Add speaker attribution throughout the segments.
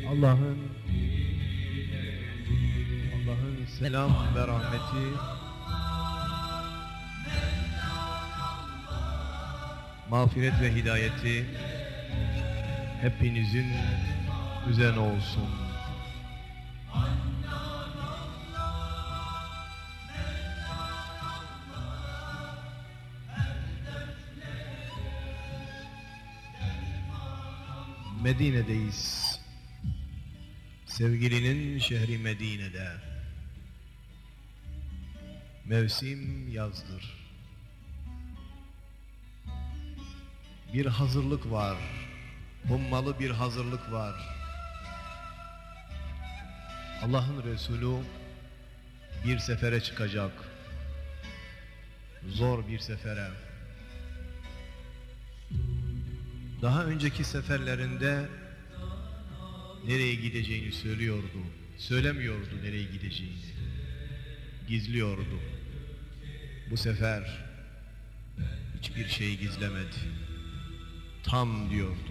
Speaker 1: Allah'ın selam ve rahmeti, mağfiret ve hidayeti hepinizin üzerine olsun. Medine'deyiz. Sevgilinin şehri Medine'de. Mevsim yazdır. Bir hazırlık var. Ummalı bir hazırlık var. Allah'ın Resulü bir sefere çıkacak. Zor bir sefere. Daha önceki seferlerinde nereye gideceğini söylüyordu. Söylemiyordu nereye gideceğini. Gizliyordu. Bu sefer hiçbir şey gizlemedi. Tam diyordu.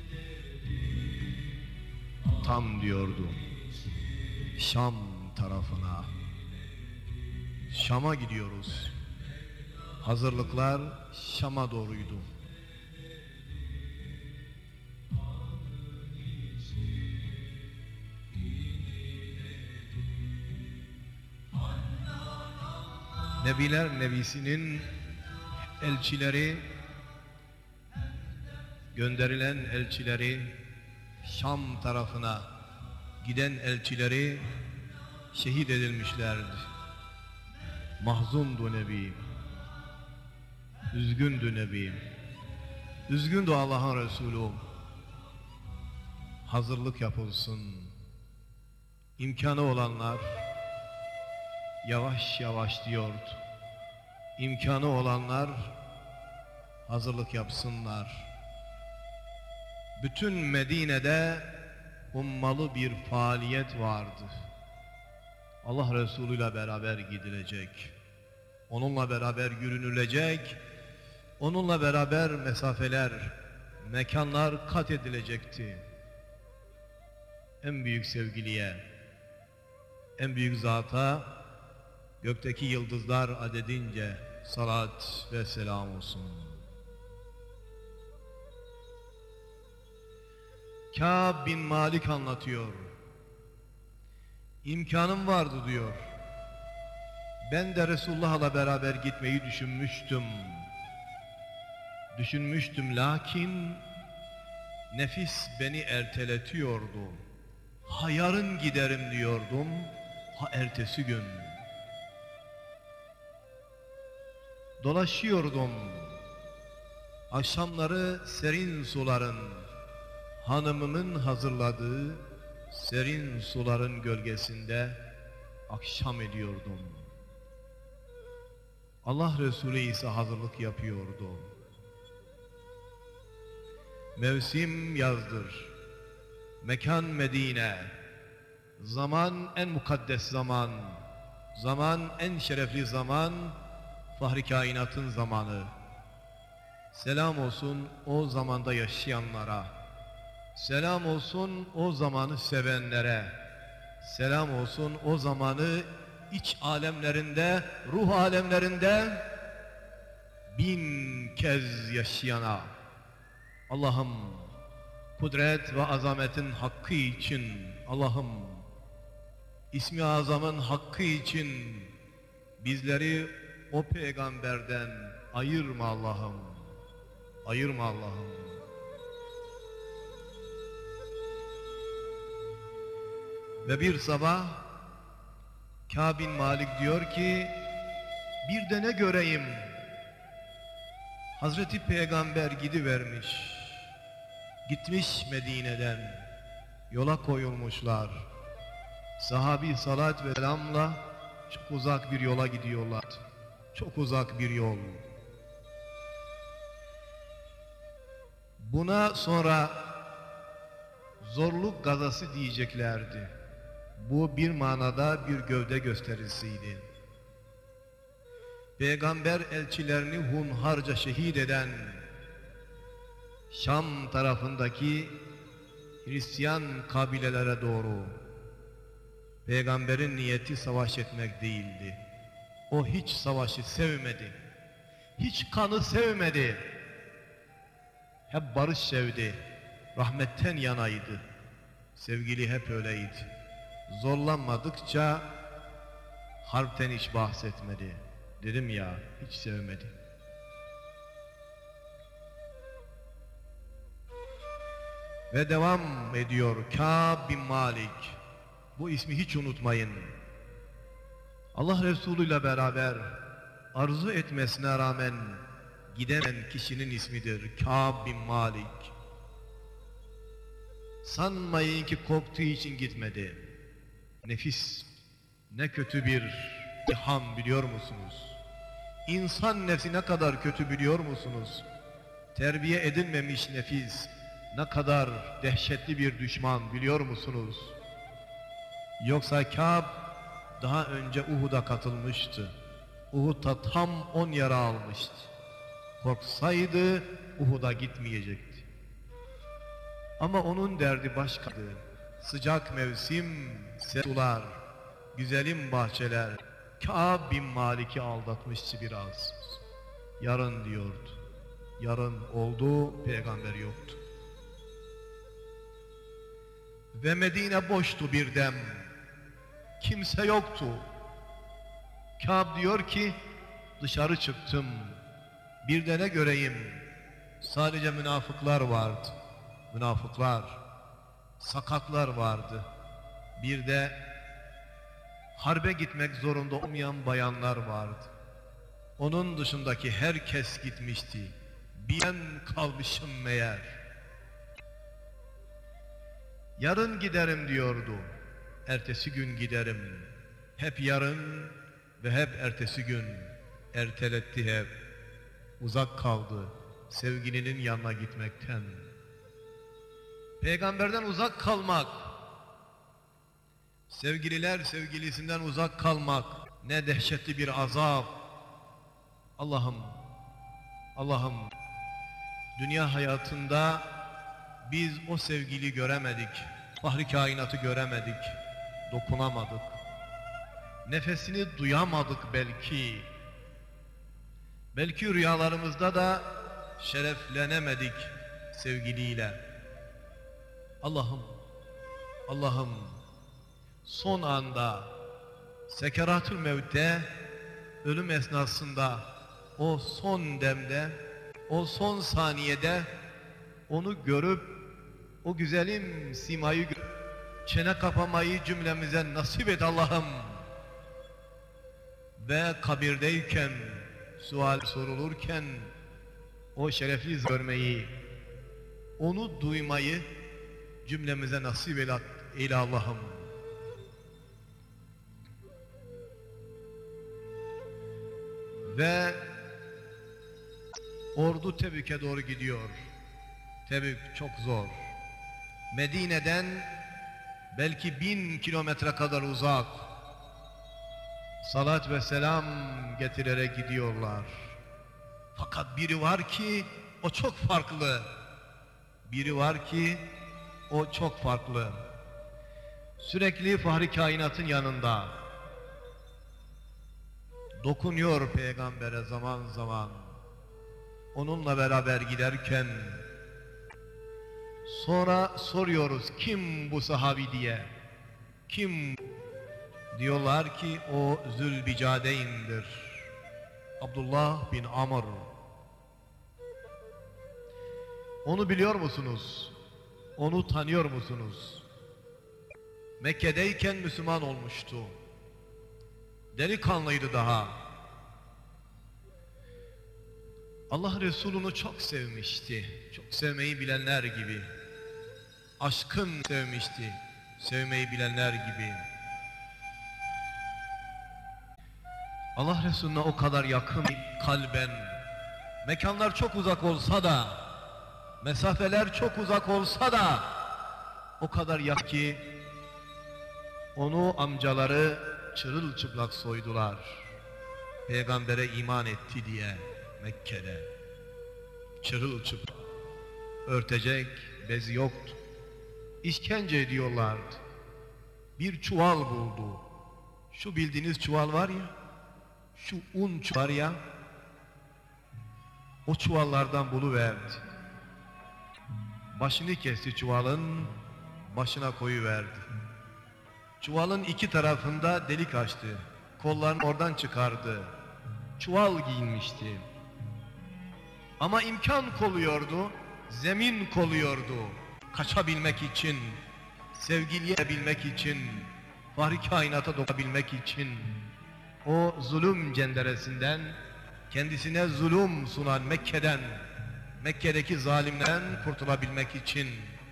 Speaker 1: Tam diyordu. Şam tarafına. Şam'a gidiyoruz. Hazırlıklar Şam'a doğruydu. Nebiler Nebisi'nin elçileri, gönderilen elçileri, Şam tarafına giden elçileri şehit edilmişlerdi. Mahzundu Nebi, üzgündü Nebi, üzgündü Allah'ın Resulü. Hazırlık yapılsın. İmkanı olanlar yavaş yavaş diyordu. İmkanı olanlar hazırlık yapsınlar. Bütün Medine'de ummalı bir faaliyet vardı. Allah Resulü ile beraber gidilecek. Onunla beraber yürünülecek. Onunla beraber mesafeler, mekanlar kat edilecekti. En büyük sevgiliye, en büyük zata, gökteki yıldızlar adedince salat ve selam olsun. Kâb bin Malik anlatıyor. İmkanım vardı diyor. Ben de Resulullah'la beraber gitmeyi düşünmüştüm lakin nefis beni erteletiyordu. Ha yarın giderim diyordum, ha ertesi gün. Dolaşıyordum. Akşamları serin suların, hanımımın hazırladığı serin suların gölgesinde akşam ediyordum. Allah Resulü ise hazırlık yapıyordu. Mevsim yazdır. Mekan Medine. Zaman en mukaddes zaman. Zaman en şerefli zaman. Fahri kainatın zamanı. Selam olsun o zamanda yaşayanlara. Selam olsun o zamanı sevenlere. Selam olsun o zamanı iç alemlerinde, ruh alemlerinde 1000 kez yaşayana. Allah'ım kudret ve azametin hakkı için, Allah'ım ismi azamın hakkı için bizleri o peygamberden ayırma Allah'ım. Ayırma Allah'ım. Ve bir sabah Kâb bin Malik diyor ki bir de ne göreyim? Hazreti Peygamber gidivermiş. Gitmiş Medine'den. Yola koyulmuşlar. Sahabi salat ve selamla çok uzak bir yola gidiyorlar. Çok uzak bir yol. Buna sonra zorluk gazası diyeceklerdi. Bu bir manada bir gövde gösterisiydi. Peygamber elçilerini hunharca şehit eden Şam tarafındaki Hristiyan kabilelere doğru. Peygamberin niyeti savaş etmek değildi. O hiç savaşı sevmedi. Hiç kanı sevmedi. Hep barış sevdi. Rahmetten yanaydı. Sevgili hep öyleydi. Zorlanmadıkça harpten hiç bahsetmedi. Dedim ya, hiç sevmedi. Ve devam ediyor Kâb bin Malik. Bu ismi hiç unutmayın. Allah Resulü ile beraber arzu etmesine rağmen giden kişinin ismidir Kâb bin Malik. Sanmayın ki korktuğu için gitmedi. Nefis ne kötü bir ilham biliyor musunuz? İnsan nefsi ne kadar kötü biliyor musunuz? Terbiye edilmemiş nefis ne kadar dehşetli bir düşman biliyor musunuz? Yoksa Kâb daha önce Uhud'a katılmıştı. Uhud'da tam 10 yara almıştı. Korksaydı Uhud'a gitmeyecekti. Ama onun derdi başkaydı. Sıcak mevsim, sular, güzelim bahçeler. Kâb bin Malik'i aldatmıştı biraz. Yarın diyordu. Yarın oldu, peygamber yoktu. Ve Medine boştu bir dem. Kimse yoktu. Kâb diyor ki, dışarı çıktım. Bir de ne göreyim? Sadece münafıklar vardı. Münafıklar, sakatlar vardı. Bir de harbe gitmek zorunda olmayan bayanlar vardı. Onun dışındaki herkes gitmişti. Ben kalmışım meğer. Yarın giderim diyordu. Ertesi gün giderim. Hep yarın ve hep ertesi gün. Erteletti hep. Uzak kaldı sevgilinin yanına gitmekten. Peygamberden uzak kalmak, sevgililer sevgilisinden uzak kalmak ne dehşetli bir azap. Allah'ım, Allah'ım, dünya hayatında biz o sevgili göremedik, fahri kainatı göremedik, dokunamadık, nefesini duyamadık belki. Belki rüyalarımızda da şereflenemedik sevgiliyle. Allah'ım, Allah'ım, son anda, sekeratül mevte, ölüm esnasında, o son demde, o son saniyede onu görüp, o güzelim simayı görüp, çene kapamayı cümlemize nasip et Allah'ım. Ve kabirdeyken, sual sorulurken, o şerefli görmeyi, onu duymayı cümlemize nasip eyle Allah'ım. Ve ordu Tebük'e doğru gidiyor. Tebük çok zor. Medine'den belki 1000 kilometre kadar uzak. Salat ve selam getirerek gidiyorlar. Fakat biri var ki o çok farklı. Biri var ki o çok farklı. Sürekli fahri kainatın yanında. Dokunuyor peygambere zaman zaman. Onunla beraber giderken sonra soruyoruz kim bu sahabi diye. Kim? Diyorlar ki o Zülbicadeyn'dir. Abdullah bin Amr. Onu biliyor musunuz? Onu tanıyor musunuz? Mekke'deyken Müslüman olmuştu. Delikanlıydı daha. Allah Resulü'nü çok sevmişti. Çok sevmeyi bilenler gibi. Aşkın sevmişti. Sevmeyi bilenler gibi. Allah Resulü'ne o kadar yakın kalben. Mekanlar çok uzak olsa da, mesafeler çok uzak olsa da o kadar yakın ki onu amcaları çırılçıplak soydular. Peygambere iman etti diye Mekke'de. Çırılçıplak. Örtecek bezi yoktu. işkence ediyorlardı. Bir çuval buldu. Şu bildiğiniz çuval var ya, şu un çuval var ya, o çuvallardan buluverdi. Başını kesti çuvalın, başına koyuverdi. Çuvalın iki tarafında delik açtı. Kollarını oradan çıkardı. Çuval giyinmişti. Ama imkan koluyordu, zemin koluyordu. Kaçabilmek için, sevgiliye bilmek için, fahri kainata dokunabilmek için, o zulüm cenderesinden, kendisine zulüm sunan Mekke'den, Mekke'deki zalimlerden kurtulabilmek için.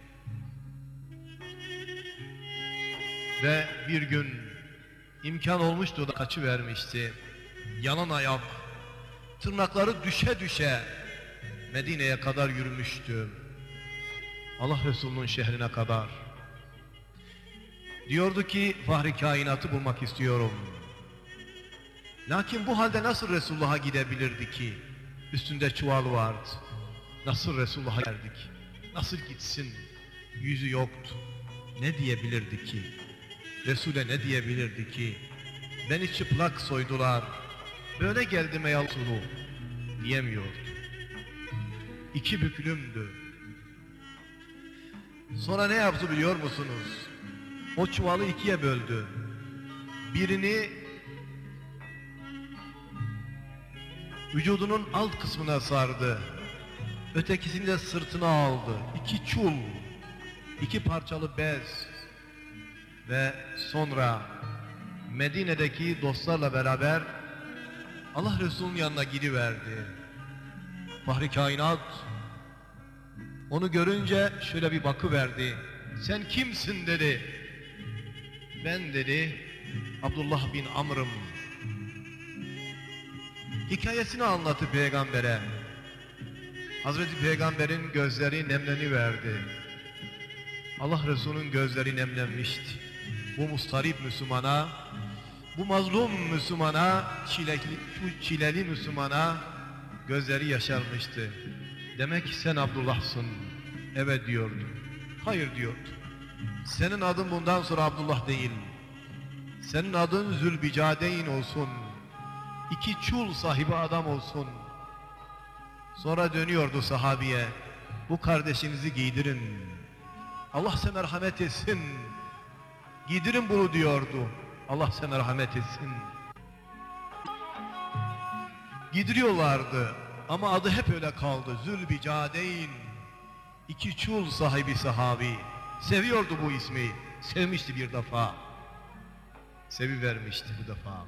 Speaker 1: Ve bir gün imkan olmuştu da kaçıvermişti. Yanan ayak, tırnakları düşe düşe Medine'ye kadar yürümüştü. Allah Resulü'nün şehrine kadar. Diyordu ki fahri kainatı bulmak istiyorum. Lakin bu halde nasıl Resulullah'a gidebilirdi ki? Üstünde çuval vardı. Nasıl Resulullah'a giderdik? Nasıl gitsin? Yüzü yoktu. Ne diyebilirdi ki? Resul'e ne diyebilirdi ki? Beni çıplak soydular. Böyle geldim ey Resulü diyemiyordu. İki büklümdü. Sonra ne yaptı biliyor musunuz? O çuvalı ikiye böldü. Birini vücudunun alt kısmına sardı. Ötekisini de sırtına aldı. İki çul, iki parçalı bez ve sonra Medine'deki dostlarla beraber Allah Resulü'nün yanına gidiverdi. Fahri kainat onu görünce şöyle bir bakıverdi. Sen kimsin dedi. Ben dedi Abdullah bin Amr'ım. Hikayesini anlattı peygambere. Hazreti Peygamber'in gözleri nemleniverdi. Allah Resulü'nün gözleri nemlenmişti. Bu mustarip Müslümana, bu mazlum Müslümana, şu çileli Müslümana gözleri yaşarmıştı. Demek ki sen Abdullah'sın. Evet diyordu. Hayır diyordu. Senin adın bundan sonra Abdullah değil. Senin adın Zülbicadeyn olsun. İki çul sahibi adam olsun. Sonra dönüyordu sahabiye. Bu kardeşinizi giydirin. Allah size merhamet etsin. Giydirin bunu diyordu. Allah size merhamet etsin. Giydiriyorlardı. Ama adı hep öyle kaldı. Zülbicadeyn. İki çul sahibi sahabi. Seviyordu bu ismi. Sevmişti bir defa. Sevivermişti bu defa.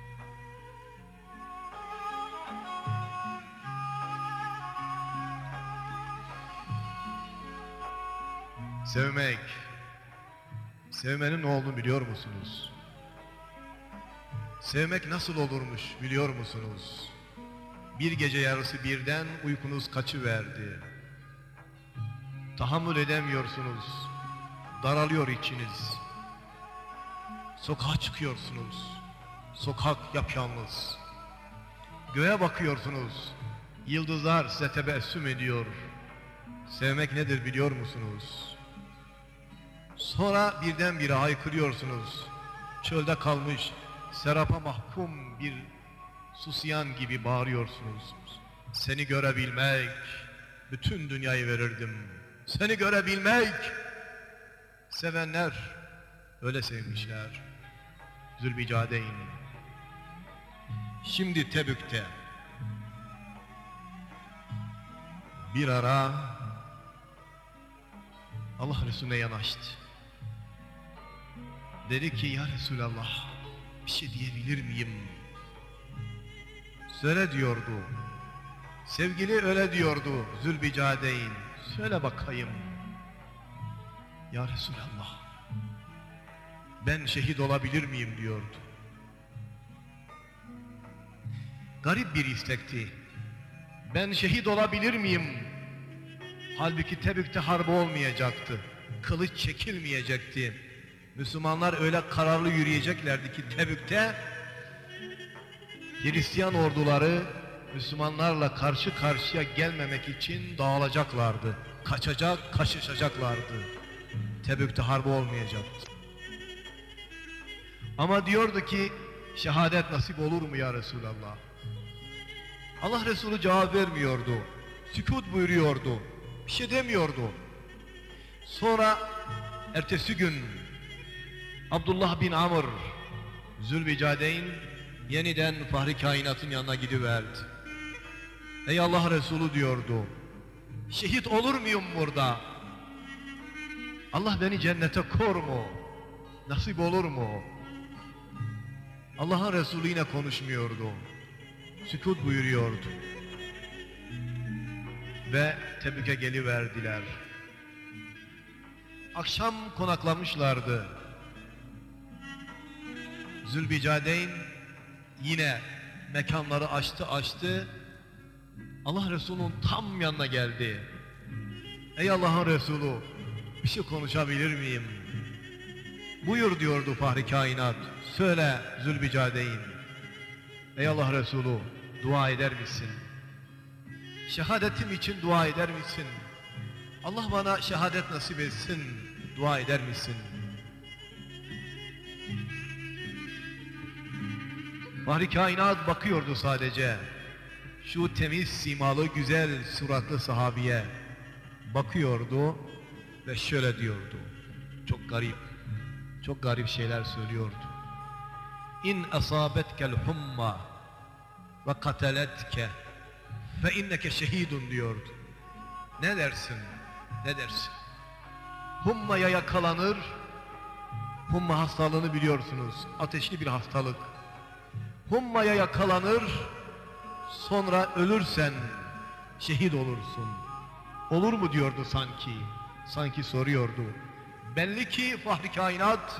Speaker 1: Sevmek. Sevmenin ne olduğunu biliyor musunuz? Sevmek nasıl olurmuş biliyor musunuz? Bir gece yarısı birden uykunuz kaçıverdi. Tahammül edemiyorsunuz. Daralıyor içiniz. Sokağa çıkıyorsunuz. Sokak yapyalnız. Göğe bakıyorsunuz. Yıldızlar size tebessüm ediyor. Sevmek nedir biliyor musunuz? Sonra birdenbire haykırıyorsunuz. Çölde kalmış, serapa mahkum bir susayan gibi bağırıyorsunuz. Seni görebilmek, bütün dünyayı verirdim. Seni görebilmek. Sevenler öyle sevmişler. Zülbicadeyn. Şimdi Tebük'te bir ara Allah Resulüne yanaştı. Dedi ki ya Resulallah, bir şey diyebilir miyim? Söyle diyordu. Sevgili öyle diyordu Zülbicadeyn. Söyle bakayım. Ya Resulallah, ben şehit olabilir miyim diyordu. Garip bir istekti. Ben şehit olabilir miyim? Halbuki Tebük'te harp olmayacaktı. Kılıç çekilmeyecekti. Müslümanlar öyle kararlı yürüyeceklerdi ki Tebük'te Hristiyan orduları Müslümanlarla karşı karşıya gelmemek için dağılacaklardı. Kaçacak, kaçışacaklardı. Tebük'te harp olmayacaktı. Ama diyordu ki şehadet nasip olur mu ya Resulallah? Allah Resulü cevap vermiyordu. Sükût buyuruyordu. Bir şey demiyordu. Sonra ertesi gün Abdullah bin Amr Zülbicadeyn yeniden Fahri Kainat'ın yanına gidiverdi. Ey Allah Resulü diyordu. Şehit olur muyum burada? Allah beni cennete kor mu? Nasip olur mu? Allah'ın Resulü yine konuşmuyordu. Sükût buyuruyordu. Ve Tebük'e geliverdiler. Akşam konaklamışlardı. Zülbicadeyn yine mekanları açtı. Allah Resulü'nün tam yanına geldi. Ey Allah'ın Resulü, bir şey konuşabilir miyim? Buyur diyordu Fahri Kainat. Söyle Zülbicadeyn. Ey Allah Resulü, dua eder misin? Şehadetim için dua eder misin? Allah bana şehadet nasip etsin, dua eder misin? Fahri Kainat bakıyordu sadece. Şu temiz simalı, güzel suratlı sahabiye bakıyordu ve şöyle diyordu. Çok garip şeyler söylüyordu. İn asabetkel humma ve kateletke fe inneke şehidun diyordu. Ne dersin? Hummaya yakalanır. Humma hastalığını biliyorsunuz. Ateşli bir hastalık. Hummaya yakalanır. Sonra ölürsen şehit olursun. Olur mu diyordu sanki. Sanki soruyordu. Belli ki Fahri Kainat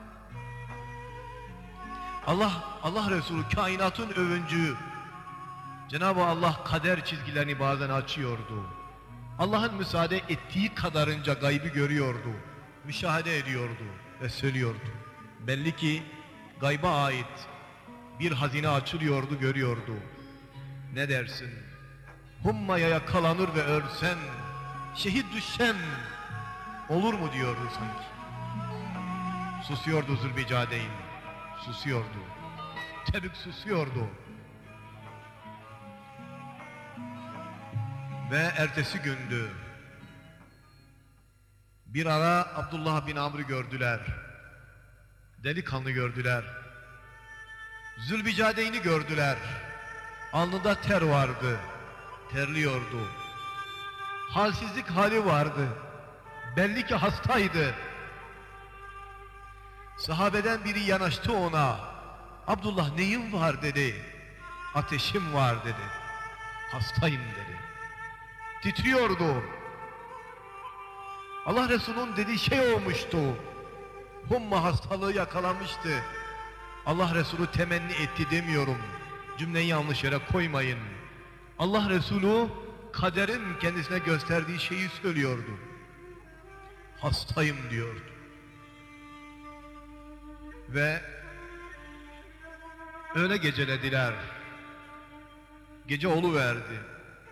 Speaker 1: Allah Resulü kainatın övüncü. Cenab-ı Allah kader çizgilerini bazen açıyordu. Allah'ın müsaade ettiği kadarınca gaybı görüyordu. Müşahede ediyordu ve söylüyordu. Belli ki gayba ait bir hazine açılıyordu, görüyordu. Ne dersin? Hummaya yakalanır ve ölsen, şehit düşsen olur mu diyordu sanki. Susuyordu Zülbicadeyn. Susuyordu. Tebük susuyordu. Ve ertesi gündü. Bir ara Abdullah bin Amr'ı gördüler. Delikanlı gördüler. Zülbicadeyn'i gördüler. Alnında ter vardı. Terliyordu. Halsizlik hali vardı. Belli ki hastaydı. Sahabeden biri yanaştı ona. Abdullah neyin var dedi. Ateşim var dedi. Hastayım dedi. Titriyordu. Allah Resulü'nün dediği şey olmuştu. Humma hastalığı yakalamıştı. Allah Resulü temenni etti demiyorum. Cümleyi yanlış yere koymayın. Allah Resulü kaderin kendisine gösterdiği şeyi söylüyordu. Hastayım diyordu. Ve öyle gecelediler. Gece oluverdi.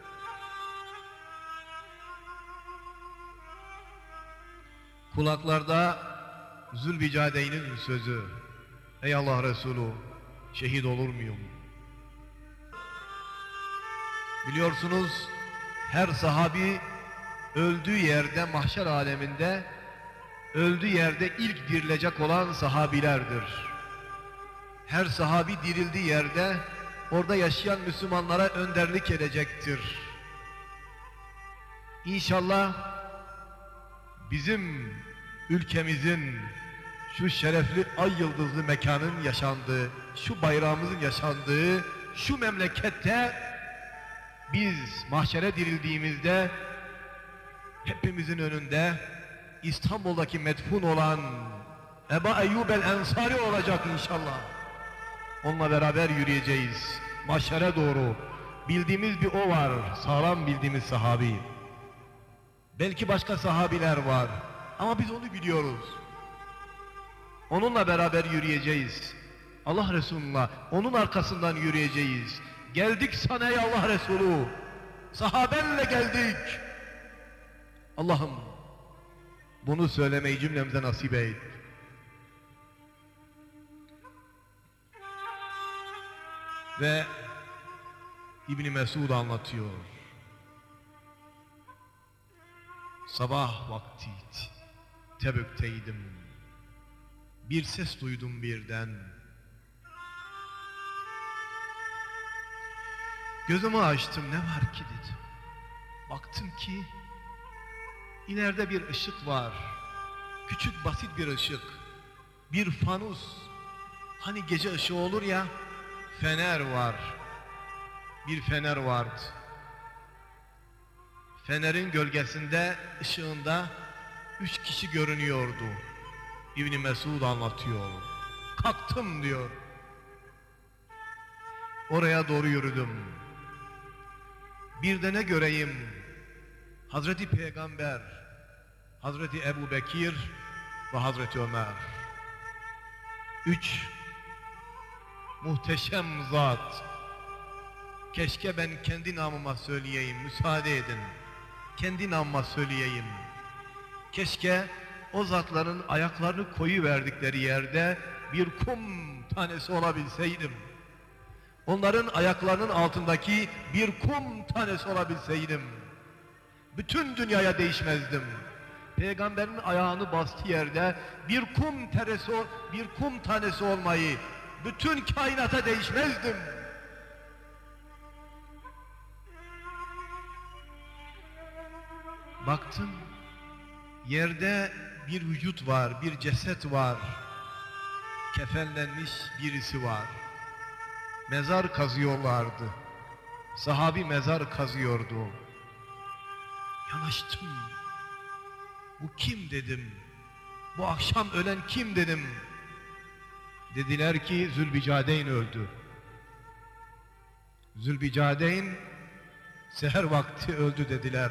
Speaker 1: Kulaklarda Zülbicadeyn'in sözü. Ey Allah Resulü, şehit olur muyum? Biliyorsunuz her sahabi öldüğü yerde, mahşer aleminde öldüğü yerde ilk dirilecek olan sahabilerdir. Her sahabi dirildiği yerde orada yaşayan Müslümanlara önderlik edecektir. İnşallah bizim ülkemizin şu şerefli ay yıldızlı mekanın yaşandığı, şu bayrağımızın yaşandığı şu memlekette biz mahşere dirildiğimizde hepimizin önünde İstanbul'daki medfun olan Ebu Eyyub el-Ensari olacak inşallah. Onunla beraber yürüyeceğiz mahşere doğru. Bildiğimiz bir o var, sağlam bildiğimiz sahabi. Belki başka sahabiler var ama biz onu biliyoruz. Onunla beraber yürüyeceğiz. Allah Resulü'nle onun arkasından yürüyeceğiz. Geldik sana ey Allah Resulü. Sahabenle geldik. Allah'ım Bunu söylemeyi cümlemize nasip et. Ve İbn Mesud anlatıyor. Sabah vakti Tebük'teydim. Bir ses duydum birden. Gözümü açtım, ne var ki dedim. Baktım ki ileride bir ışık var. Küçük basit bir ışık. Bir fanus. Hani gece ışığı olur ya, fener var. Bir fener vardı. Fenerin gölgesinde, ışığında 3 kişi görünüyordu. İbn Mesud anlatıyor. Kalktım diyor. Oraya doğru yürüdüm. Bir de ne göreyim? Hazreti Peygamber, Hazreti Ebu Bekir ve Hazreti Ömer. 3 muhteşem zat. Keşke ben kendi namıma söyleyeyim, müsaade edin. Kendi namıma söyleyeyim. Keşke o zatların ayaklarını koyuverdikleri yerde bir kum tanesi olabilseydim. Onların ayaklarının altındaki bir kum tanesi olabilseydim. Bütün dünyaya değişmezdim. Peygamberin ayağını bastığı yerde bir kum tanesi olmayı, bütün kainata değişmezdim. Baktım, yerde bir vücut var, bir ceset var. Kefenlenmiş birisi var. Mezar kazıyorlardı. Sahabi mezar kazıyordu. Yanaştım. Bu kim dedim. Bu akşam ölen kim dedim. Dediler ki Zülbicadeyn öldü. Zülbicadeyn seher vakti öldü dediler.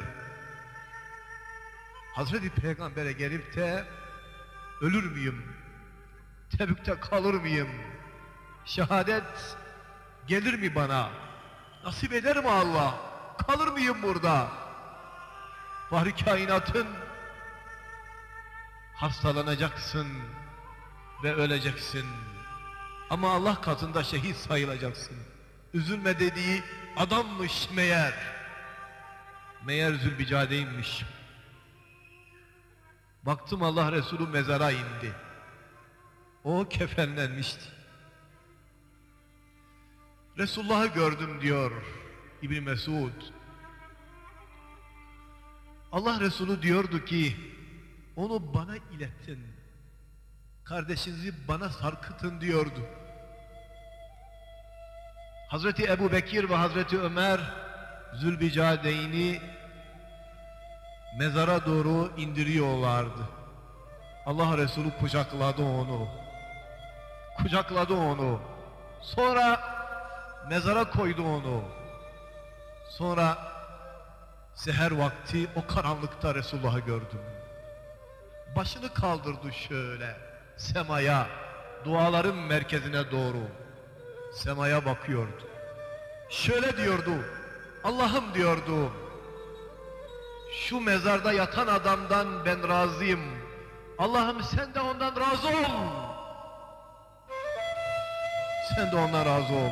Speaker 1: Hazreti Peygamber'e gelip de ölür müyüm? Tebük'te kalır mıyım? Şehadet gelir mi bana? Nasip eder mi Allah? Kalır mıyım burada? Fahri kainatın, hastalanacaksın ve öleceksin. Ama Allah katında şehit sayılacaksın. Üzülme dediği adammış meğer. Meğer Zülbicadeyn'miş. Baktım Allah Resulü mezara indi. O kefenlenmişti. Resulullah'ı gördüm diyor İbn Mesud. Allah Resulü diyordu ki onu bana iletin. Kardeşinizi bana sarkıtın diyordu. Hazreti Ebu Bekir ve Hazreti Ömer Zülbicadeyn'i mezara doğru indiriyorlardı. Allah Resulü kucakladı onu. Kucakladı onu. Sonra mezara koydu onu. Sonra seher vakti o karanlıkta Resulullah'ı gördüm. Başını kaldırdı şöyle semaya, duaların merkezine doğru. Semaya bakıyordu. Şöyle diyordu. Allah'ım diyordu. Şu mezarda yatan adamdan ben razıyım. Allah'ım sen de ondan razı ol. Sen de ondan razı ol.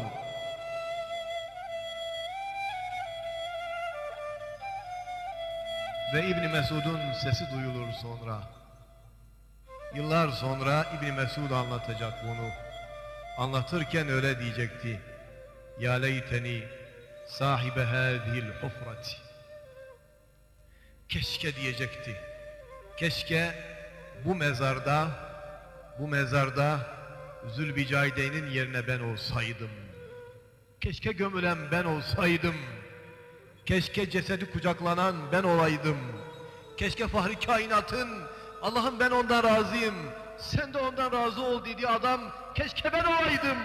Speaker 1: Ve İbn Mesud'un sesi duyulur sonra. Yıllar sonra İbn Mesud anlatacak bunu. Anlatırken öyle diyecekti. Ya leyteni sahibe hâzihil hufrati. Keşke diyecekti. Keşke bu mezarda Zülbicadeyn'in yerine ben olsaydım. Keşke gömülen ben olsaydım. Keşke cesedi kucaklanan ben olaydım. Keşke fahri kainatın, Allah'ım ben ondan razıyım, sen de ondan razı ol dediği adam, keşke ben olaydım.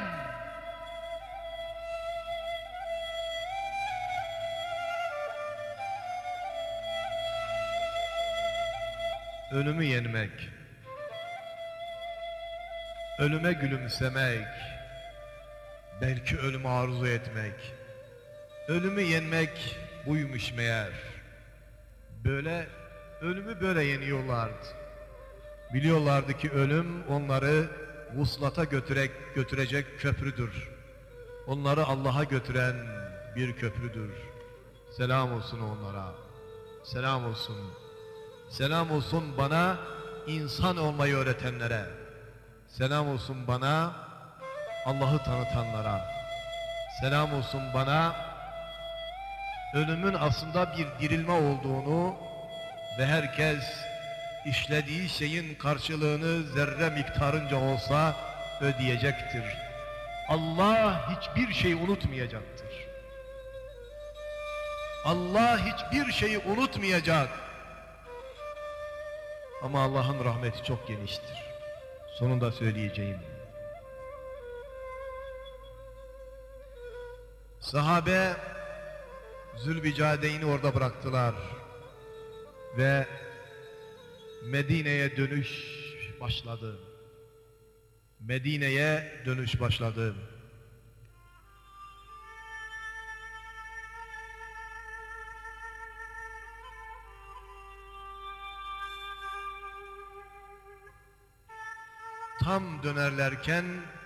Speaker 1: Ölümü yenmek, ölüme gülümsemek, belki ölümü arzu etmek, ölümü yenmek buymuş meğer. Ölümü böyle yeniyorlardı. Biliyorlardı ki ölüm onları vuslata götürecek köprüdür. Onları Allah'a götüren bir köprüdür. Selam olsun onlara. Selam olsun. Selam olsun bana insan olmayı öğretenlere. Selam olsun bana Allah'ı tanıtanlara. Selam olsun bana ölümün aslında bir dirilme olduğunu ve herkes işlediği şeyin karşılığını zerre miktarınca olsa ödeyecektir. Allah hiçbir şeyi unutmayacaktır. Allah hiçbir şeyi unutmayacak. Ama Allah'ın rahmeti çok geniştir. Sonunda söyleyeceğim. Sahabe Zülbicadeyn'i orada bıraktılar ve Medine'ye dönüş başladı. Medine'ye dönüş başladı. Tam dönerlerken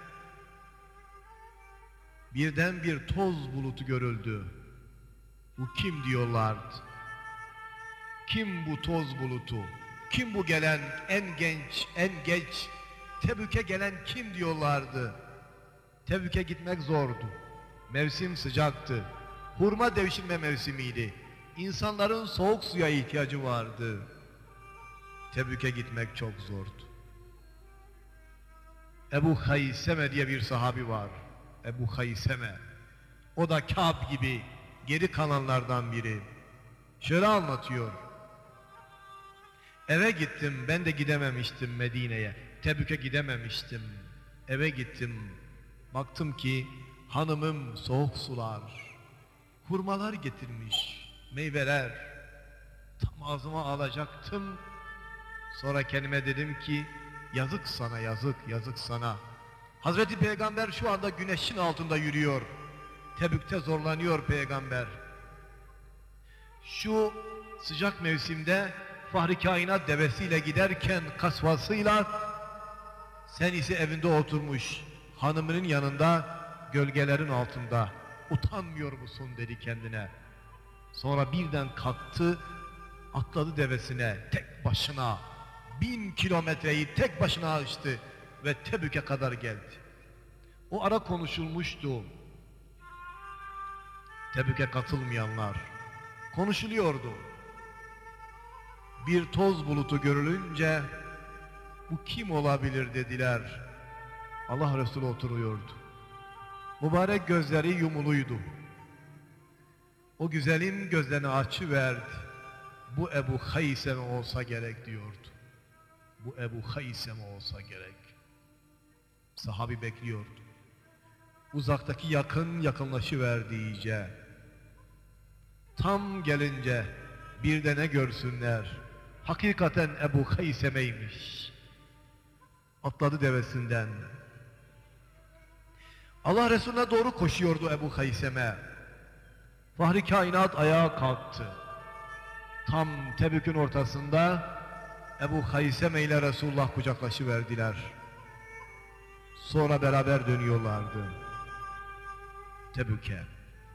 Speaker 1: birden bir toz bulutu görüldü. Bu kim diyorlardı? Kim bu toz bulutu? Kim bu gelen en genç, en geç Tebük'e gelen kim diyorlardı? Tebük'e gitmek zordu. Mevsim sıcaktı. Hurma devşirme mevsimiydi. İnsanların soğuk suya ihtiyacı vardı. Tebük'e gitmek çok zordu. Ebu Hayseme diye bir sahabi var. Ebu Hayseme. O da Kâb gibi geri kalanlardan biri. Şöyle anlatıyor. Eve gittim, ben de gidememiştim Medine'ye. Tebük'e gidememiştim. Eve gittim. Baktım ki hanımım soğuk sular, hurmalar getirmiş, meyveler. Tam ağzıma alacaktım. Sonra kendime dedim ki yazık sana, yazık, yazık sana. Hazreti Peygamber şu anda güneşin altında yürüyor. Tebük'te zorlanıyor Peygamber. Şu sıcak mevsimde Fahri Kainat devesiyle giderken kasvasıyla, sen ise evinde oturmuş hanımının yanında gölgelerin altında utanmıyor musun dedi kendine. Sonra birden kalktı, atladı devesine tek başına 1000 kilometreyi tek başına açtı ve Tebük'e kadar geldi. O ara konuşulmuştu. Tebük'e katılmayanlar konuşuluyordu. Bir toz bulutu görülünce bu kim olabilir dediler. Allah Resulü oturuyordu. Mübarek gözleri yumuluydu. O güzelin gözlerini açıverdi. Bu Ebu Hayseme olsa gerek diyordu. Bu Ebu Hayseme olsa gerek. Sahabi bekliyordu. Uzaktaki yakın yakınlaşıverdi iyice. Tam gelince bir de ne görsünler. Hakikaten Ebu Hayseme'ymiş. Atladı devesinden. Allah Resulüne doğru koşuyordu Ebu Hayseme. Fahri Kainat ayağa kalktı. Tam Tebük'ün ortasında Ebu Hayseme ile Resulullah kucaklaşıverdiler. Sonra beraber dönüyorlardı Tebük'e.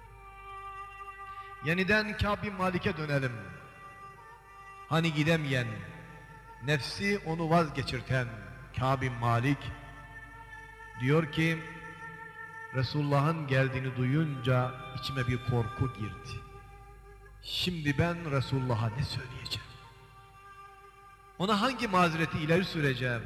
Speaker 1: Yeniden Kâb bin Malik'e dönelim. Hani gidemeyen, nefsi onu vazgeçirten Kâb bin Malik diyor ki, Resulullah'ın geldiğini duyunca içime bir korku girdi. Şimdi ben Resulullah'a ne söyleyeceğim? Ona hangi mazereti ileri süreceğim?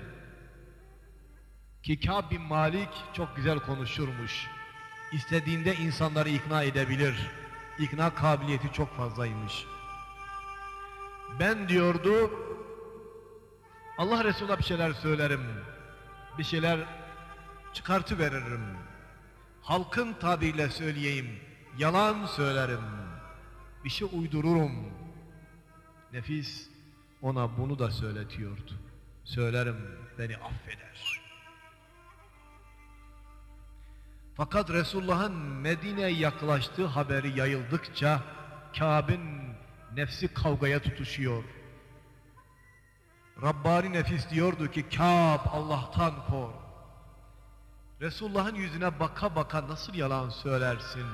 Speaker 1: Ki Kâb bin Malik çok güzel konuşurmuş. İstediğinde insanları ikna edebilir. İkna kabiliyeti çok fazlaymış. Ben diyordu, Allah Resulü'ne bir şeyler söylerim. Bir şeyler çıkartıveririm. Halkın tabiriyle söyleyeyim, yalan söylerim. Bir şey uydururum. Nefis ona bunu da söyletiyordu. Söylerim, beni affeder. Fakat Resulullah'ın Medine'ye yaklaştığı haberi yayıldıkça Kâb'in nefsi kavgaya tutuşuyor. Rabbani nefis diyordu ki Kâb, Allah'tan kork. Resulullah'ın yüzüne baka baka nasıl yalan söylersin?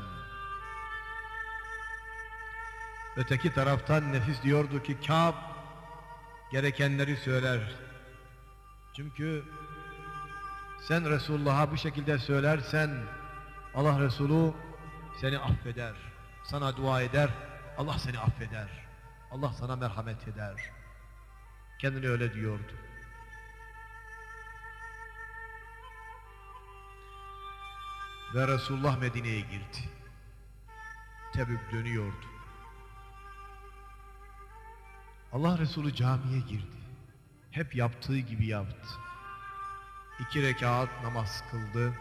Speaker 1: Öteki taraftan nefis diyordu ki Kâb gerekenleri söyler. Çünkü sen Resulullah'a bu şekilde söylersen Allah Resulü seni affeder. Sana dua eder, Allah seni affeder. Allah sana merhamet eder. Kendini öyle diyordu. Ve Resulullah Medine'ye girdi. Tebük dönüyordu. Allah Resulü camiye girdi. Hep yaptığı gibi yaptı. 2 rekat namaz kıldı.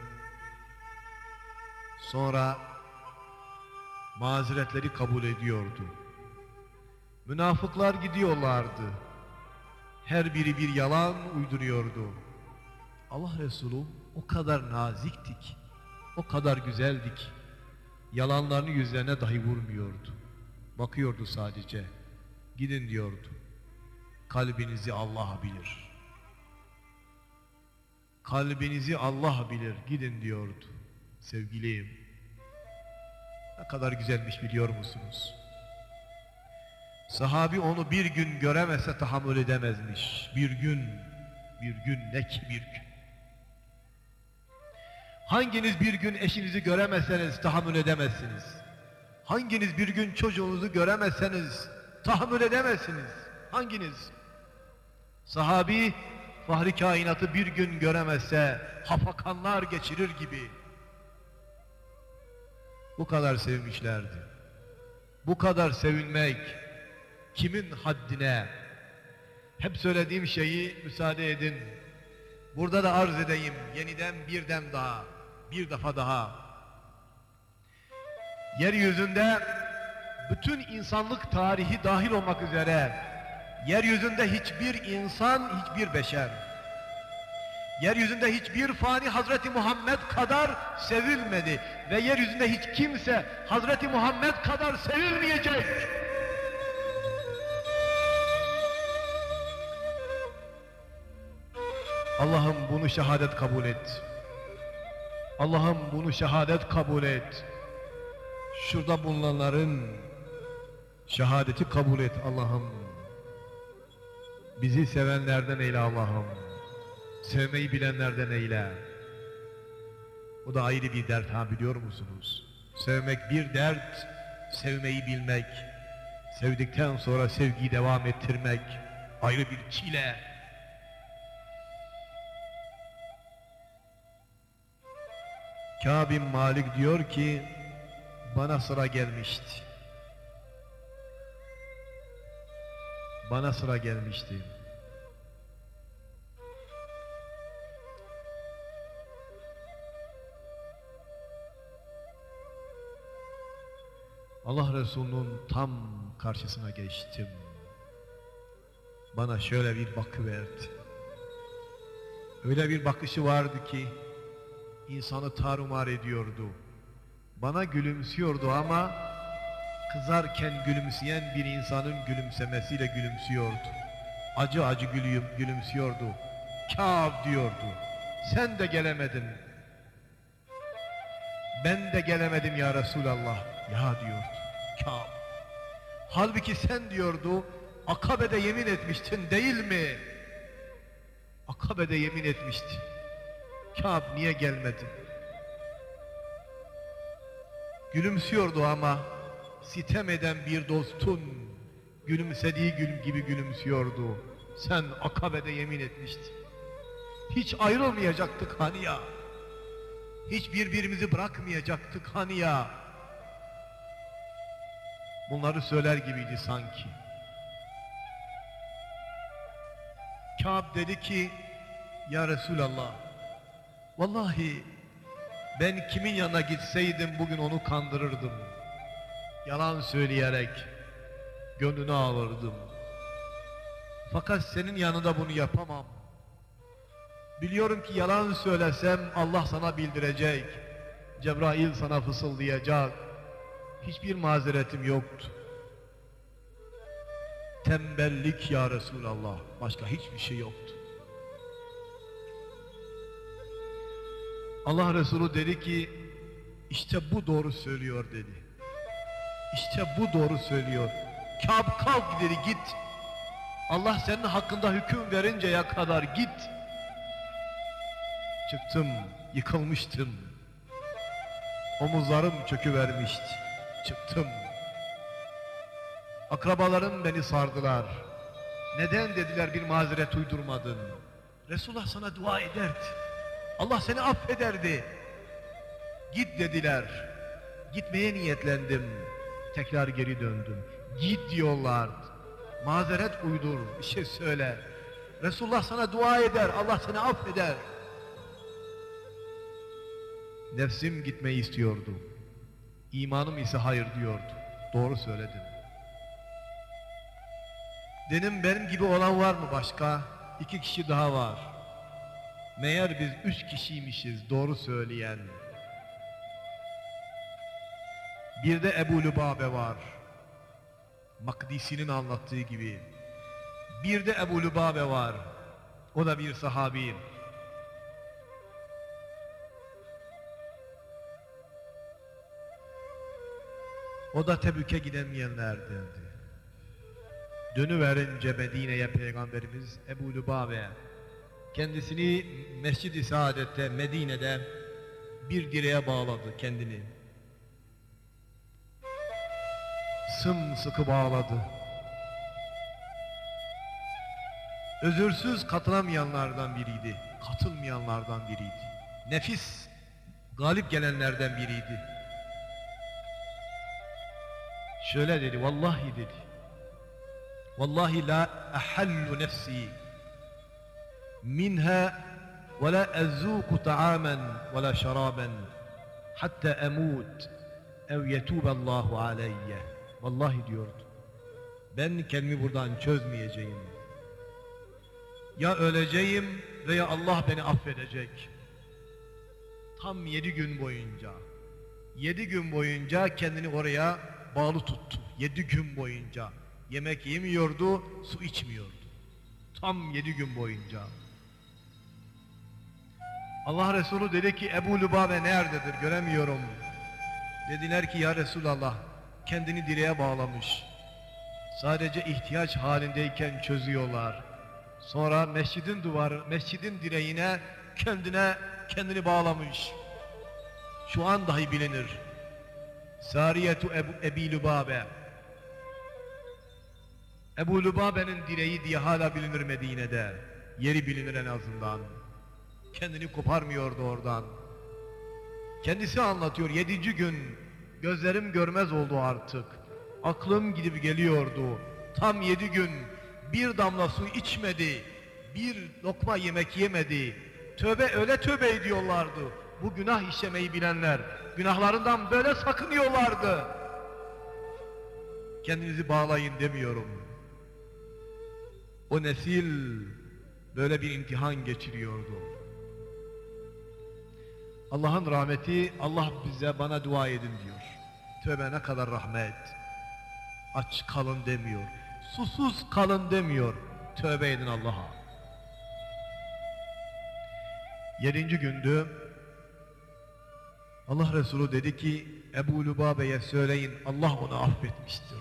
Speaker 1: Sonra mazeretleri kabul ediyordu. Münafıklar gidiyorlardı. Her biri bir yalan uyduruyordu. Allah Resulü o kadar naziktik, o kadar güzeldik. Yalanlarını yüzlerine dahi vurmuyordu. Bakıyordu sadece. Gidin diyordu. Kalbinizi Allah bilir. Kalbinizi Allah bilir. Gidin diyordu. Sevgilim. Ne kadar güzelmiş biliyor musunuz? Sahabi onu bir gün göremese tahammül edemezmiş. Bir gün ne ki bir gün. Hanginiz bir gün eşinizi göremezseniz tahammül edemezsiniz. Hanginiz bir gün çocuğunuzu göremezseniz tahammül edemezsiniz. Hanginiz? Sahabi Fahri kainatı bir gün göremezse hafakanlar geçirir gibi. Bu kadar sevmişlerdi. Bu kadar sevinmek kimin haddine? Hep söylediğim şeyi müsaade edin. Burada da arz edeyim yeniden bir defa daha. Yeryüzünde bütün insanlık tarihi dahil olmak üzere yeryüzünde hiçbir insan, hiçbir beşer, yeryüzünde hiçbir fani Hazreti Muhammed kadar sevilmedi ve yeryüzünde hiç kimse Hazreti Muhammed kadar sevilmeyecek. Allah'ım bunu şehadet kabul et. Allah'ım bunu şehadet kabul et. Şurada bulunanların şehadeti kabul et Allah'ım. Bizi sevenlerden eyle Allah'ım. Sevmeyi bilenlerden eyle. O da ayrı bir dert ha, biliyor musunuz? Sevmek bir dert, sevmeyi bilmek, sevdikten sonra sevgiyi devam ettirmek ayrı bir çile. Kâb bin Malik diyor ki, bana sıra gelmişti. Bana sıra gelmişti. Allah Resulü'nün tam karşısına geçtim. Bana şöyle bir bakıverdi. Öyle bir bakışı vardı ki insanı tarumar ediyordu. Bana gülümsüyordu ama kızarken gülümseyen bir insanın gülümsemesiyle gülümsüyordu. Acı acı gülümsüyordu. Kâb diyordu. Sen de gelemedin. Ben de gelemedim ya Resulallah. Ya diyordu Kâb. Halbuki sen diyordu Akabe'de yemin etmiştin değil mi? Akabe'de yemin etmişti. Kâb niye gelmedin? Gülümsüyordu ama sitem eden bir dostun gülümsediği gibi gülümsüyordu. Sen Akabe'de yemin etmiştin. Hiç ayrılmayacaktık hani ya. Hiç birbirimizi bırakmayacaktık hani ya. Bunları söyler gibiydi sanki. Kâb dedi ki, ya Resulallah, vallahi ben kimin yanına gitseydim bugün onu kandırırdım. Yalan söyleyerek gönlünü alırdım. Fakat senin yanında bunu yapamam. Biliyorum ki yalan söylesem Allah sana bildirecek. Cebrail sana fısıldayacak. Hiçbir mazeretim yoktu. tembellik ya Resulallah. Başka hiçbir şey yoktu. Allah Resulü dedi ki, işte bu doğru söylüyor dedi. İşte bu doğru söylüyor. Kâb kalk dedi, git. Allah senin hakkında hüküm verinceye kadar git. Çıktım, yıkılmıştım. Omuzlarım çöküvermişti. Çıktım. Akrabalarım beni sardılar. Neden dediler bir mazeret uydurmadın? Resulullah sana dua ederdi. Allah seni affederdi. Git dediler. Gitmeye niyetlendim. Tekrar geri döndüm. Git diyorlar. Mazeret uydur, bir şey söyle. Resulullah sana dua eder, Allah seni affeder. Nefsim gitmeyi istiyordu. İmanım ise hayır diyordu. Doğru söyledin. Dedim benim gibi olan var mı başka? 2 kişi daha var. Meğer biz 3 kişiymişiz doğru söyleyen. Bir de Ebu Lübabe var. Makdisi'nin anlattığı gibi. Bir de Ebu Lübabe var. O da bir sahabi. O da Tebük'e gidemeyenlerdendi. Dönüverince Medine'ye Peygamberimiz Ebu Lübabe kendisini Mescid-i Saadet'te Medine'de bir direğe bağladı kendini. Sımsıkı bağladı. Özürsüz katılamayanlardan biriydi. Katılmayanlardan biriydi. Nefis galip gelenlerden biriydi. Şöyle dedi, vallahi dedi. Vallahi la ahallu nefsi minha ve la ezzûku ta'amen ve la şaraben hatta emut ev yetûballâhu aleyye. Vallahi diyordu. Ben kendimi buradan çözmeyeceğim. Ya öleceğim veya Allah beni affedecek. Tam 7 gün boyunca. 7 gün boyunca kendini oraya bağlı tuttu. 7 gün boyunca. Yemek yemiyordu, su içmiyordu. Tam 7 gün boyunca. Allah Resulü dedi ki Ebu Lübabe nerededir göremiyorum. Dediler ki ya Resulallah kendini direğe bağlamış. Sadece ihtiyaç halindeyken çözüyorlar. Sonra mescidin direğine kendini bağlamış. Şu an dahi bilinir. Sariyetu Ebi Lübabe. Ebu Lübabe'nin direği diye hala bilinir Medine'de. Yeri bilinir en azından. Kendini koparmıyordu oradan. Kendisi anlatıyor 7. gün gözlerim görmez oldu artık. Aklım gidip geliyordu. Tam 7 gün bir damla su içmedi. Bir lokma yemek yemedi. Tövbe öyle tövbe ediyorlardı. Bu günah işlemeyi bilenler günahlarından böyle sakınıyorlardı. Kendinizi bağlayın demiyorum. O nesil böyle bir imtihan geçiriyordu. Allah'ın rahmeti, Allah bize bana dua edin diyor. Tövbe ne kadar rahmet. Aç kalın demiyor. Susuz kalın demiyor. Tövbe edin Allah'a. 7. gündü. Allah Resulü dedi ki Ebu Lübabe'ye söyleyin Allah onu affetmiştir.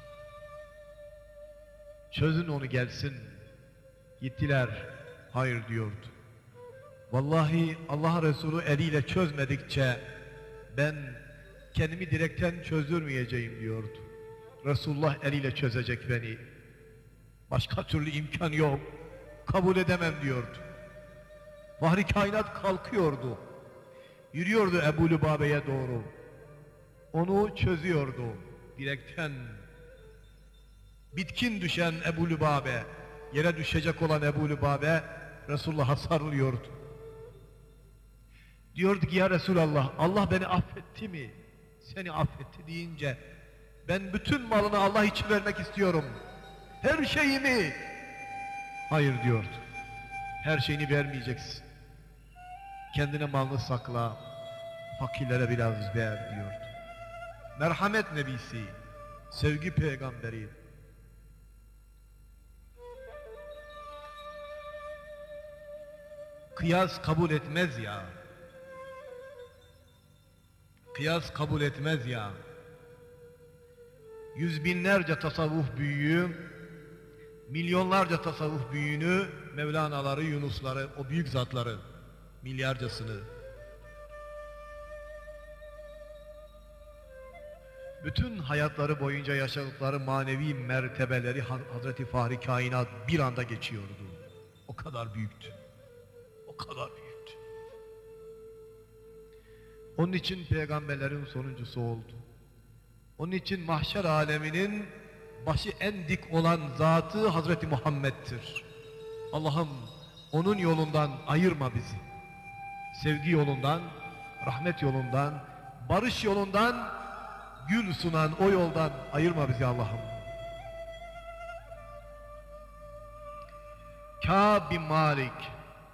Speaker 1: Çözün onu gelsin. Gittiler. Hayır diyordu. Vallahi Allah Resulü eliyle çözmedikçe ben kendimi direkten çözdürmeyeceğim diyordu. Resulullah eliyle çözecek beni. Başka türlü imkan yok. Kabul edemem diyordu. Fahri kainat kalkıyordu. Yürüyordu Ebu Lübabe'ye doğru. Onu çözüyordu direkten. Bitkin düşen Ebu Lübabe, yere düşecek olan Ebu Lübabe Resulullah'a sarılıyordu. Diyordu ki ya Resulallah Allah beni affetti mi? Seni affetti deyince ben bütün malını Allah için vermek istiyorum. Her şeyimi. Hayır diyordu. Her şeyini vermeyeceksin. Kendine malını sakla. Fakirlere biraz ver diyordu. Merhamet nebisi, sevgi peygamberi. Kıyas kabul etmez ya. Kıyas kabul etmez ya. Yüz binlerce tasavvuf büyüğü, milyonlarca tasavvuf büyüğünü, Mevlana'ları, Yunus'ları, o büyük zatları, milyarcasını, bütün hayatları boyunca yaşadıkları manevi mertebeleri Hazreti Fahri Kainat bir anda geçiyordu. O kadar büyüktü. O kadar büyüktü. Onun için peygamberlerin sonuncusu oldu. Onun için mahşer aleminin başı en dik olan zatı Hazreti Muhammed'tir. Allah'ım onun yolundan ayırma bizi. Sevgi yolundan, rahmet yolundan, barış yolundan, gül sunan o yoldan ayırma bizi Allah'ım. Kâb bin Malik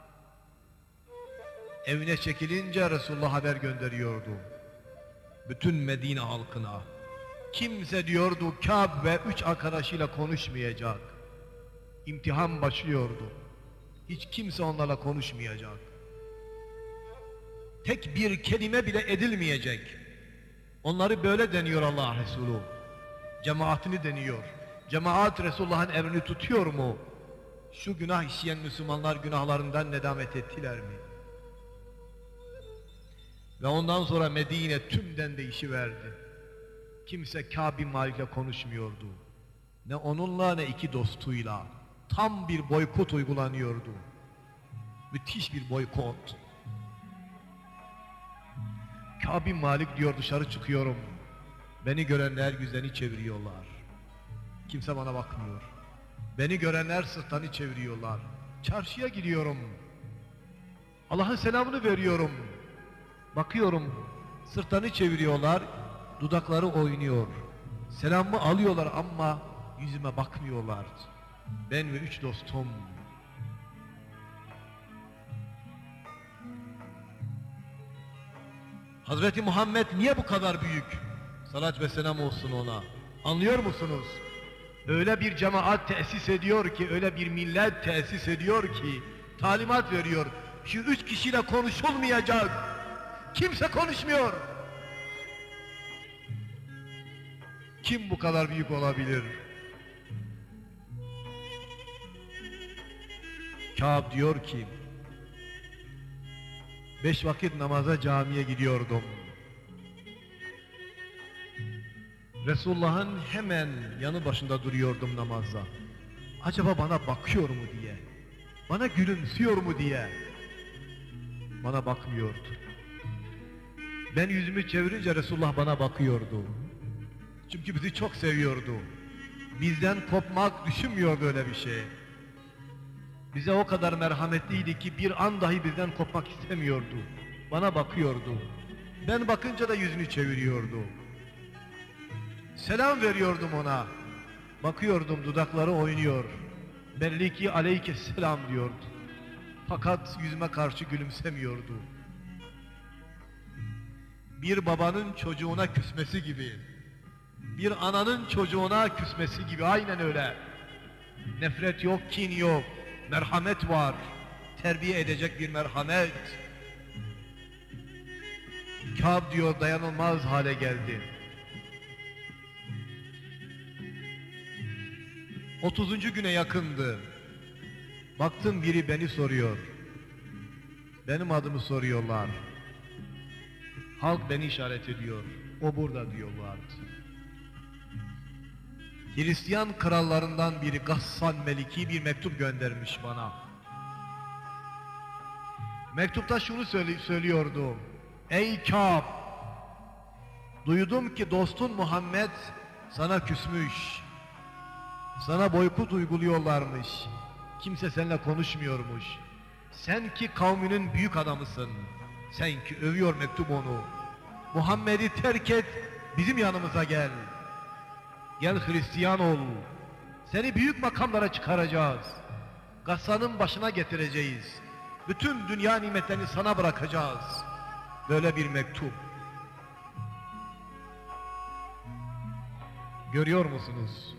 Speaker 1: evine çekilince Resulullah haber gönderiyordu. Bütün Medine halkına. Kimse diyordu Kâb ve 3 arkadaşıyla konuşmayacak. İmtihan başlıyordu. Hiç kimse onlarla konuşmayacak. Tek bir kelime bile edilmeyecek. Onları böyle deniyor Allah Resulü. Cemaatini deniyor. Cemaat Resulullah'ın emrini tutuyor mu? Şu günah işleyen Müslümanlar günahlarından nedamet ettiler mi? Ve ondan sonra Medine tümden değişiverdi. Kimse Kâb bin Malik'le konuşmuyordu. Ne onunla ne iki dostuyla. Tam bir boykot uygulanıyordu. Müthiş bir boykot. Kâb bin Malik diyor dışarı çıkıyorum. Beni görenler yüzlerini çeviriyorlar. Kimse bana bakmıyor. Beni görenler sırtlarını çeviriyorlar. Çarşıya gidiyorum. Allah'ın selamını veriyorum. Bakıyorum sırtlarını çeviriyorlar. Dudakları oynuyor. Selamımı alıyorlar ama yüzüme bakmıyorlar. Ben ve 3 dostum. Hazreti Muhammed niye bu kadar büyük? Salat ve selam olsun ona. Anlıyor musunuz? Öyle bir cemaat tesis ediyor ki, öyle bir millet tesis ediyor ki, talimat veriyor. Şu 3 kişiyle konuşulmayacak. Kimse konuşmuyor. Kim bu kadar büyük olabilir? Kâb diyor ki, 5 vakit namaza camiye gidiyordum. Resulullah'ın hemen yanı başında duruyordum namazda. Acaba bana bakıyor mu diye, bana gülümsüyor mu diye. Bana bakmıyordu. Ben yüzümü çevirince Resulullah bana bakıyordu. Çünkü bizi çok seviyordu. Bizden kopmak düşünmüyordu öyle bir şey. Bize o kadar merhametliydi ki bir an dahi bizden kopmak istemiyordu. Bana bakıyordu. Ben bakınca da yüzünü çeviriyordu. Selam veriyordum ona. Bakıyordum dudakları oynuyor. Belli ki aleykesselam diyordu. Fakat yüzüme karşı gülümsemiyordu. Bir babanın çocuğuna küsmesi gibi. Bir ananın çocuğuna küsmesi gibi, aynen öyle. Nefret yok, kin yok. Merhamet var. Terbiye edecek bir merhamet. Kâb diyor dayanılmaz hale geldi. 30. güne yakındı. Baktım biri beni soruyor. Benim adımı soruyorlar. Halk beni işaret ediyor. O burada diyorlardı. Hristiyan krallarından biri Gassan Meliki bir mektup göndermiş bana. Mektupta şunu söylüyordu. Ey Kâb! Duydum ki dostun Muhammed sana küsmüş. Sana boykot uyguluyorlarmış. Kimse seninle konuşmuyormuş. Sen ki kavminin büyük adamısın. Sen ki övüyor mektup onu. Muhammed'i terk et, bizim yanımıza gel. Gel Hristiyan ol. Seni büyük makamlara çıkaracağız. Gassan'ın başına getireceğiz. Bütün dünya nimetlerini sana bırakacağız. Böyle bir mektup. Görüyor musunuz?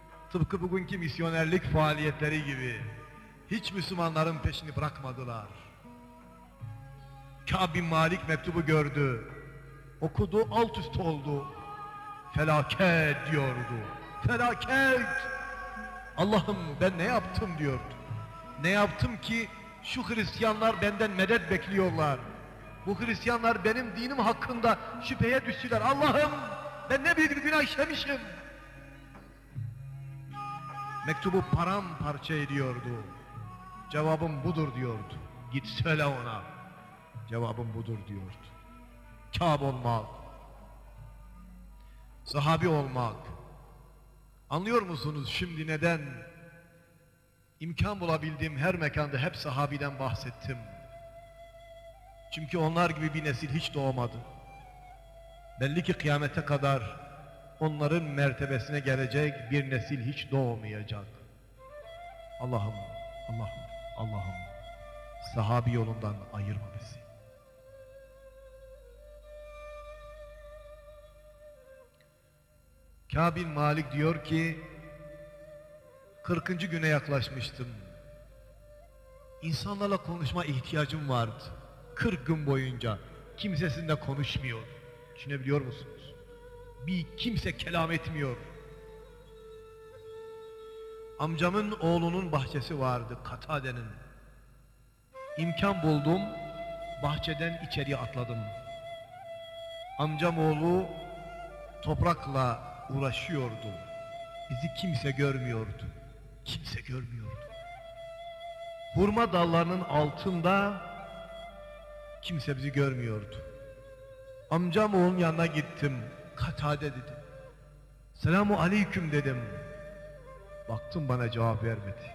Speaker 1: Tıpkı bugünkü misyonerlik faaliyetleri gibi hiç Müslümanların peşini bırakmadılar. Kâb bin Malik mektubu gördü. Okudu, alt üst oldu. Felaket diyordu. Felaket! Allah'ım ben ne yaptım diyordu. Ne yaptım ki şu Hristiyanlar benden medet bekliyorlar. Bu Hristiyanlar benim dinim hakkında şüpheye düştüler. Allah'ım ben ne büyük bir günah işlemişim. Mektubu paramparça ediyordu. Cevabım budur diyordu. Git söyle ona. Cevabım budur diyordu. Kâb olmak, sahabi olmak. Anlıyor musunuz şimdi neden imkan bulabildiğim her mekanda hep sahabiden bahsettim? Çünkü onlar gibi bir nesil hiç doğmadı. Belli ki kıyamete kadar onların mertebesine gelecek bir nesil hiç doğmayacak. Allah'ım, Allah'ım, Allah'ım sahabi yolundan ayırma bizi. Kâb bin Malik diyor ki 40. güne yaklaşmıştım. İnsanlarla konuşma ihtiyacım vardı. 40 gün boyunca kimse sizinle konuşmuyor. Düşünebiliyor musunuz? Bir kimse kelam etmiyor. Amcamın oğlunun bahçesi vardı, Katade'nin. İmkan buldum, bahçeden içeriye atladım. Amcam oğlu toprakla uğraşıyordu. Bizi kimse görmüyordu. Kimse görmüyordu. Hurma dallarının altında kimse bizi görmüyordu. Amcam oğlunun yanına gittim. Katade dedim. Selamu aleyküm dedim. Baktım bana cevap vermedi.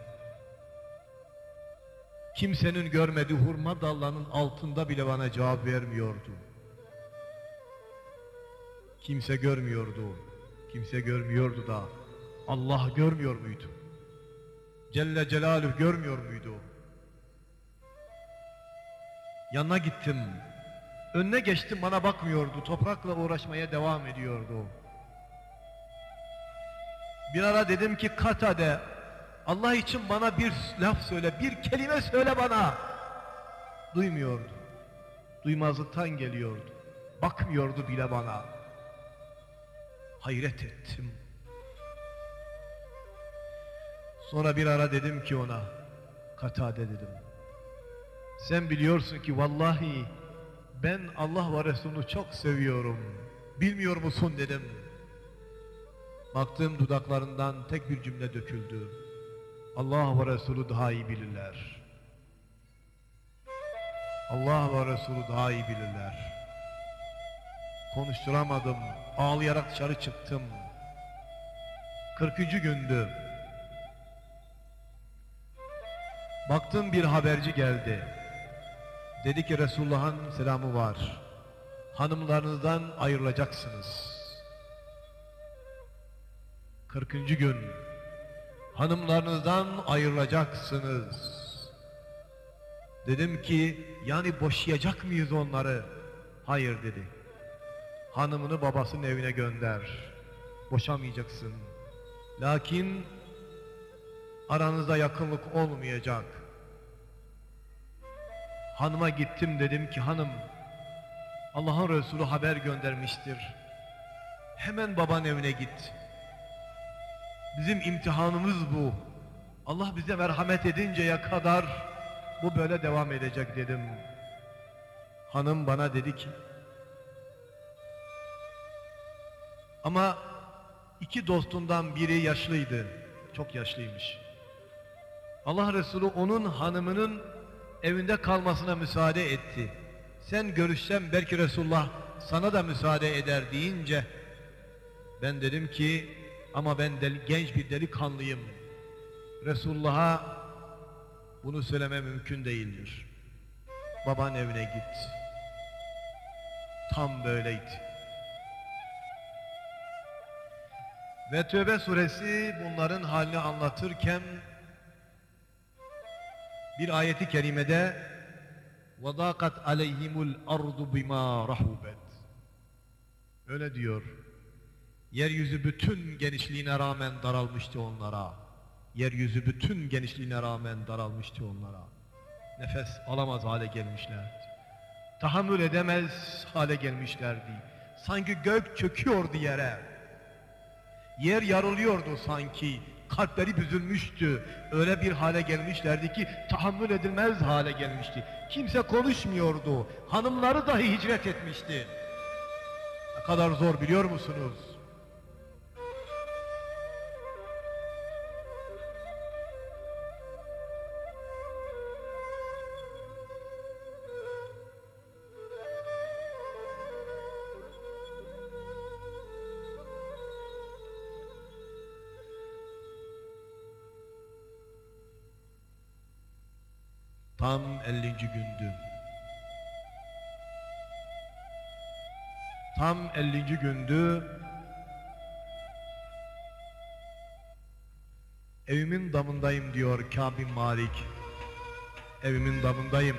Speaker 1: Kimsenin görmediği hurma dallarının altında bile bana cevap vermiyordu. Kimse görmüyordu. Kimse görmüyordu da Allah görmüyor muydu? Celle Celaluhu görmüyor muydu? Yanına gittim. Önüne geçtim, bana bakmıyordu. Toprakla uğraşmaya devam ediyordu. Bir ara dedim ki Katade, Allah için bana bir laf söyle, bir kelime söyle bana. Duymuyordu. Duymazlıktan geliyordu. Bakmıyordu bile bana. Hayret ettim. Sonra bir ara dedim ki ona, Katade dedim. Sen biliyorsun ki vallahi ben Allah ve Resulü'nü çok seviyorum. Bilmiyor musun dedim. Baktım dudaklarından tek bir cümle döküldü. Allah ve Resulü daha iyi bilirler. Allah ve Resulü daha iyi bilirler. Konuşturamadım. Ağlayarak dışarı çıktım. 40. gündü. Baktım bir haberci geldi. Dedi ki Resulullah'ın selamı var. Hanımlarınızdan ayrılacaksınız. 40. gün. Hanımlarınızdan ayrılacaksınız. Dedim ki yani boşayacak mıyız onları? Hayır dedi. Hanımını babasının evine gönder. Boşamayacaksın. Lakin aranızda yakınlık olmayacak. Hanıma gittim, dedim ki hanım, Allah'ın Resulü haber göndermiştir. Hemen babanın evine git. Bizim imtihanımız bu. Allah bize merhamet edinceye kadar bu böyle devam edecek dedim. Hanım bana dedi ki, ama iki dostundan biri yaşlıydı, çok yaşlıymış. Allah Resulü onun hanımının evinde kalmasına müsaade etti. Sen görüşsen belki Resulullah sana da müsaade eder deyince, ben dedim ki ama ben genç bir delikanlıyım. Resulullah'a bunu söyleme mümkün değildir. Babanın evine git. Tam böyleydi. Ve Tövbe suresi bunların halini anlatırken bir ayeti kerimede وَضَاقَتْ عَلَيْهِمُ الْأَرْضُ بِمَا رَحُبَتْ öyle diyor. Yeryüzü bütün genişliğine rağmen daralmıştı onlara. Yeryüzü bütün genişliğine rağmen daralmıştı onlara. Nefes alamaz hale gelmişlerdi. Tahammül edemez hale gelmişlerdi. Sanki gök çöküyordu yere. Yer yarılıyordu sanki. Kalpleri büzülmüştü. Öyle bir hale gelmişlerdi ki tahammül edilmez hale gelmişti. Kimse konuşmuyordu. Hanımları dahi hicret etmişti. Ne kadar zor biliyor musunuz? Tam 50. gündü. Tam 50. gündü. Evimin damındayım diyor Kâb bin Malik. Evimin damındayım.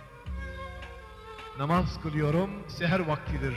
Speaker 1: Namaz kılıyorum, seher vaktidir.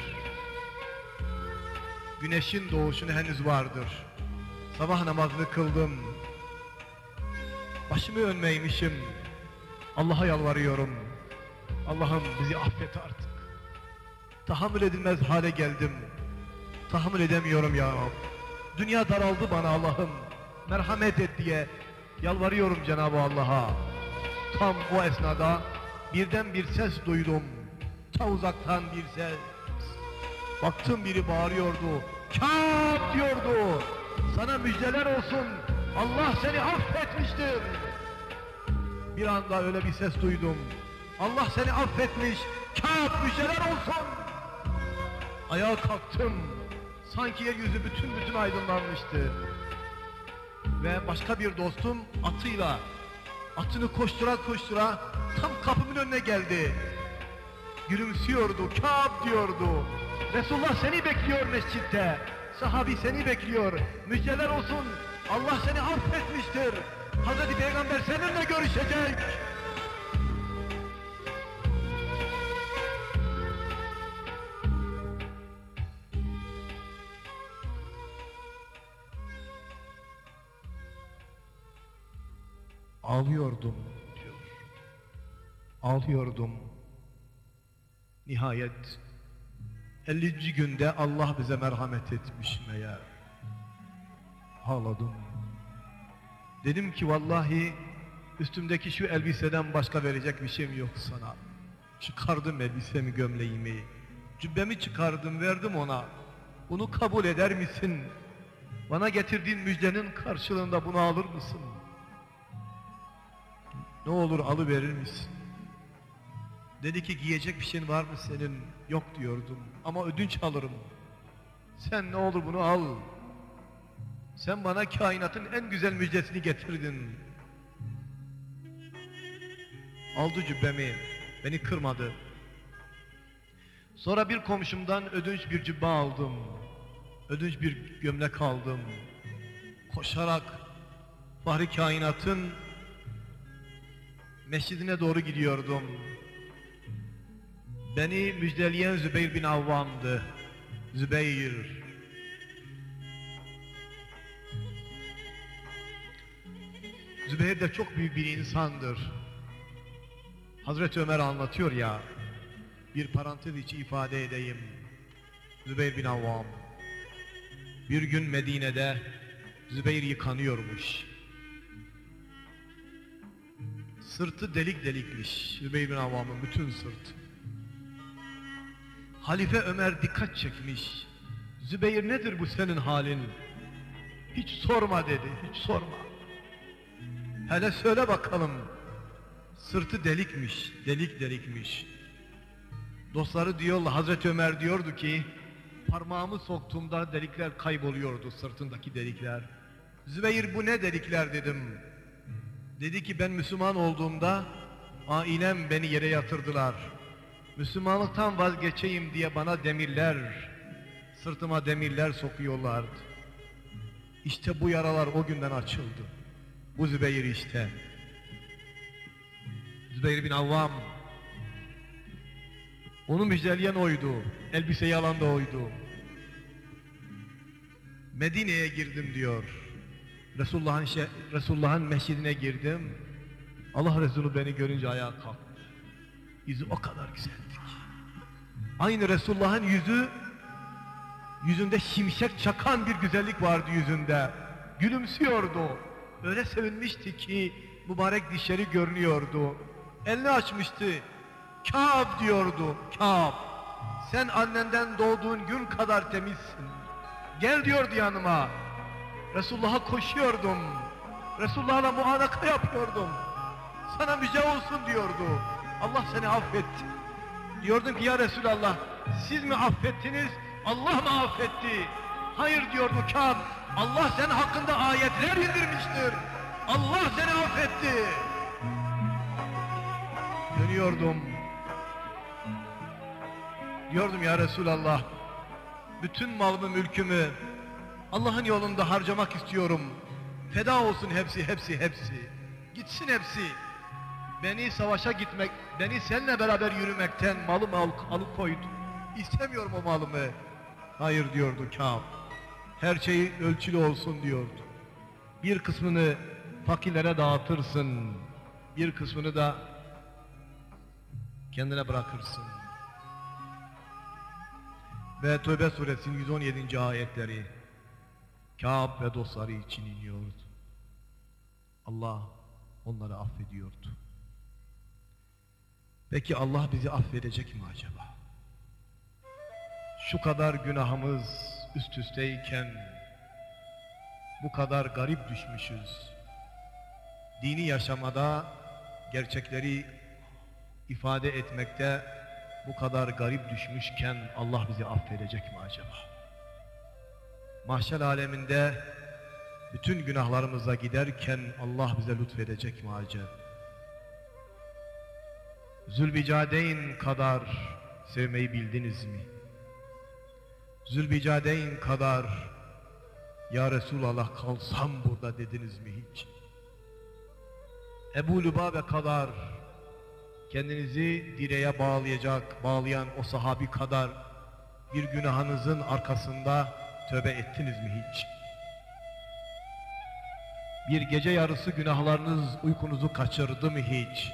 Speaker 1: Güneşin doğuşunu henüz vardır. Sabah namazını kıldım. Başımı önmeymişim. Allah'a yalvarıyorum. Allah'ım bizi affet artık. Tahammül edilmez hale geldim. Tahammül edemiyorum ya Rab. Dünya daraldı bana Allah'ım. Merhamet et diye yalvarıyorum Cenab-ı Allah'a. Tam o esnada birden bir ses duydum. Ta uzaktan bir ses. Baktım biri bağırıyordu. Kâb diyordu. Sana müjdeler olsun. Allah seni affetmiştir. Bir anda öyle bir ses duydum. Allah seni affetmiş. Kâb müjdeler olsun. Ayağa kalktım. Sanki yeryüzü bütün aydınlanmıştı. Ve başka bir dostum atıyla, atını koştura koştura tam kapımın önüne geldi. Gülümsüyordu, Kâb diyordu. Resulullah seni bekliyor mescitte. Sahabi seni bekliyor. Müjdeler olsun. Allah seni affetmiştir. Hazreti Peygamber seninle görüşecek. Ağlıyordum diyor. Ağlıyordum. Nihayet 50. günde Allah bize merhamet etmiş meğer. Ağladım. Dedim ki vallahi üstümdeki şu elbiseden başka verecek bir şeyim yok sana. Çıkardım elbisemi, gömleğimi, cübbemi çıkardım, verdim ona. Bunu kabul eder misin? Bana getirdiğin müjdenin karşılığında bunu alır mısın? Ne olur alıverir misin? Dedi ki giyecek bir şeyin var mı senin? Yok diyordum ama ödünç alırım. Sen ne olur bunu al. Sen bana kainatın en güzel müjdesini getirdin. Aldı cübbemi, beni kırmadı. Sonra bir komşumdan ödünç bir cübbe aldım. Ödünç bir gömlek aldım. Koşarak Fahri Kainat'ın mescidine doğru gidiyordum. Beni müjdeleyen Zübeyir bin Avvam'dı. Zübeyir. Zübeyir de çok büyük bir insandır. Hazreti Ömer anlatıyor ya, bir parantez içi ifade edeyim. Zübeyir bin Avvam. Bir gün Medine'de Zübeyir yıkanıyormuş. Sırtı delik delikmiş. Zübeyir bin Avvam'ın bütün sırtı. Halife Ömer dikkat çekmiş. Zübeyir nedir bu senin halin? Hiç sorma dedi, hiç sorma. Hele söyle bakalım. Sırtı delikmiş, delik delikmiş. Dostları diyorlar, Hazreti Ömer diyordu ki, parmağımı soktuğumda delikler kayboluyordu, sırtındaki delikler. Zübeyir bu ne delikler dedim. Dedi ki ben Müslüman olduğumda ailem beni yere yatırdılar. Müslümanlıktan vazgeçeyim diye bana demirler, sırtıma demirler sokuyorlardı. İşte bu yaralar o günden açıldı. Bu Zübeyir işte. Zübeyir bin Avvam. Onu müjdeleyen oydu. Elbiseyi alan da oydu. Medine'ye girdim diyor. Resulullah'ın mescidine girdim. Allah Resulü beni görünce ayağa kalktı. Yüzü o kadar güzeldi ki. Aynı Resulullah'ın yüzünde şimşek çakan bir güzellik vardı yüzünde. Gülümsüyordu. Öyle sevinmişti ki mübarek dişleri görünüyordu. Elini açmıştı. Kâb diyordu. Kâb, sen annenden doğduğun gün kadar temizsin. Gel diyordu yanıma. Resulullah'a koşuyordum. Resulullah'la muanaka yapıyordum. Sana müjde olsun diyordu. Allah seni affetti. Diyordum ki ya Resulallah, siz mi affettiniz, Allah mı affetti? Hayır diyordu Kâb, Allah senin hakkında ayetler indirmiştir. Allah seni affetti. Dönüyordum. Diyordum ya Resulallah, bütün malımı, mülkümü Allah'ın yolunda harcamak istiyorum. Feda olsun hepsi. Gitsin hepsi. Beni savaşa gitmek, beni seninle beraber yürümekten malımı alıkoydu. İstemiyorum o malımı. Hayır diyordu Kâb. Her şey ölçülü olsun diyordu. Bir kısmını fakirlere dağıtırsın. Bir kısmını da kendine bırakırsın. Ve Tövbe suresinin 117. ayetleri Kâb ve dostları için iniyordu. Allah onları affediyordu. Peki Allah bizi affedecek mi acaba? Şu kadar günahımız üst üsteyken bu kadar garip düşmüşüz. Dini yaşamada, gerçekleri ifade etmekte bu kadar garip düşmüşken Allah bizi affedecek mi acaba? Mahşer aleminde bütün günahlarımıza giderken Allah bize lütfedecek mi acaba? Zülbicadeyn kadar sevmeyi bildiniz mi? Zülbicadeyn kadar ya Resulallah kalsam burada dediniz mi hiç? Ebu Lübabe kadar kendinizi direğe bağlayan o sahabi kadar bir günahınızın arkasında tövbe ettiniz mi hiç? Bir gece yarısı günahlarınız uykunuzu kaçırdı mı hiç?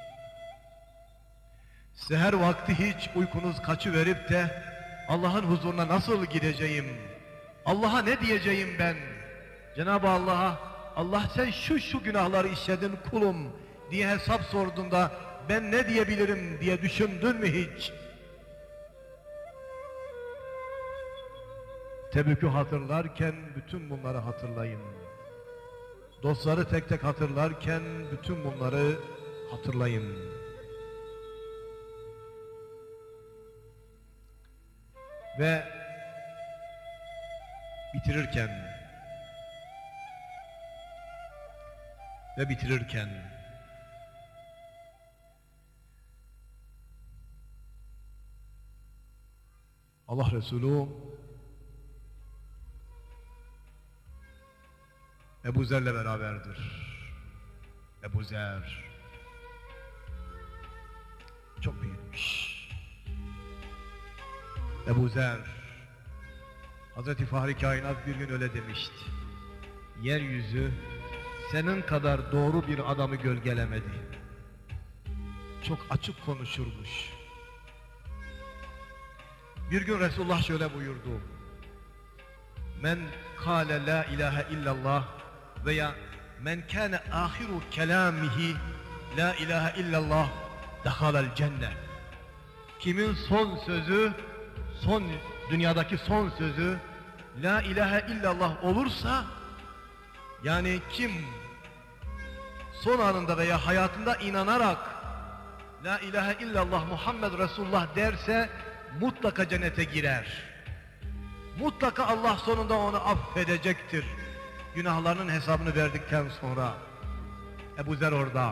Speaker 1: Seher vakti hiç uykunuz kaçıverip de Allah'ın huzuruna nasıl gideceğim? Allah'a ne diyeceğim ben? Cenab-ı Allah'a, Allah sen şu günahları işledin kulum diye hesap sorduğunda ben ne diyebilirim diye düşündün mü hiç? Tebük'ü hatırlarken bütün bunları hatırlayın. Dostları tek tek hatırlarken bütün bunları hatırlayın. Ve bitirirken Allah Resulü Ebu Zer'le beraberdir. Ebu Zer çok büyükmüş. Ebu Zer, Hazreti Fahri Kainat bir gün öyle demişti. Yeryüzü senin kadar doğru bir adamı gölgelemedi. Çok açık konuşurmuş. Bir gün Resulullah şöyle buyurdu. Men kâle la ilahe illallah veya men kâne âhiru kelâmihi la ilahe illallah dehalel cennet. Kimin dünyadaki son sözü la ilahe illallah olursa, yani kim son anında veya hayatında inanarak la ilahe illallah Muhammed Resulullah derse mutlaka cennete girer. Mutlaka Allah sonunda onu affedecektir. Günahlarının hesabını verdikten sonra. Ebu Zer orada.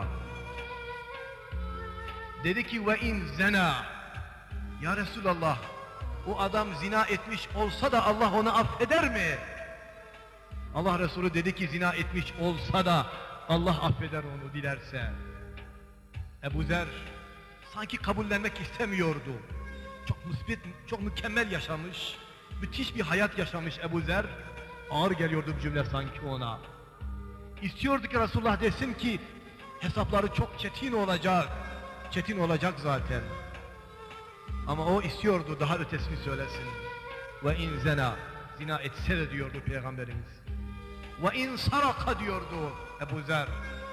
Speaker 1: Dedi ki ve in zena, ya Resulallah, o adam zina etmiş olsa da Allah onu affeder mi? Allah Resulü dedi ki zina etmiş olsa da Allah affeder onu dilerse. Ebu Zer sanki kabullenmek istemiyordu. Çok mükemmel yaşamış, müthiş bir hayat yaşamış Ebu Zer. Ağır geliyordu bu cümle sanki ona. İstiyordu ki Resulullah desin ki hesapları çok çetin olacak. Çetin olacak zaten. Ama o istiyordu daha ötesini söylesin. Ve in zina, zina etse de diyordu Peygamberimiz. Ve in saraka diyordu Ebu Zer.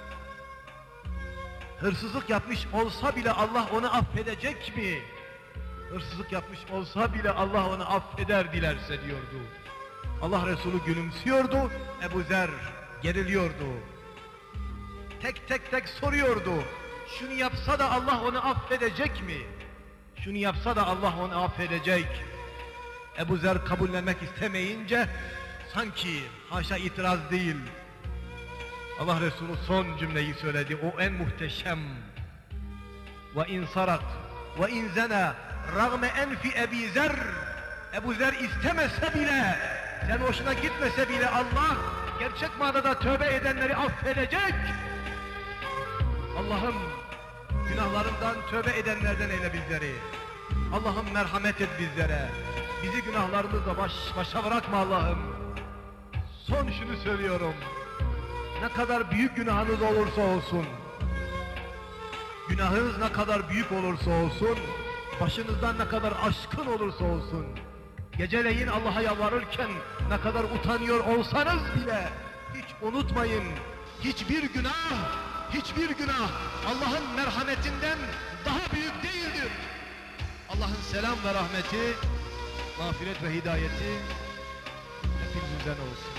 Speaker 1: Hırsızlık yapmış olsa bile Allah onu affedecek mi? Hırsızlık yapmış olsa bile Allah onu affeder dilerse diyordu. Allah Resulü gülümsüyordu, Ebu Zer geriliyordu. Tek tek soruyordu. Şunu yapsa da Allah onu affedecek mi? Şunu yapsa da Allah onu affedecek. Ebu Zer kabullenmek istemeyince sanki haşa itiraz değil. Allah Resulü son cümleyi söyledi. O en muhteşem. Ve in sarak ve in zena rağme enfi Ebi Zer. Ebu Zer istemese bile, sen hoşuna gitmese bile Allah gerçek manada tövbe edenleri affedecek. Allah'ım günahlarından tövbe edenlerden eyle bizleri. Allah'ım merhamet et bizlere. Bizi günahlarımızla baş başa bırakma Allah'ım. Son şunu söylüyorum. Ne kadar büyük günahınız olursa olsun, günahınız ne kadar büyük olursa olsun, başınızdan ne kadar aşkın olursa olsun, geceleyin Allah'a yalvarırken ne kadar utanıyor olsanız bile hiç unutmayın, hiçbir günah Allah'ın merhametinden daha büyük değildir. Allah'ın selam ve rahmeti, mağfiret ve hidayeti hepimizden olsun.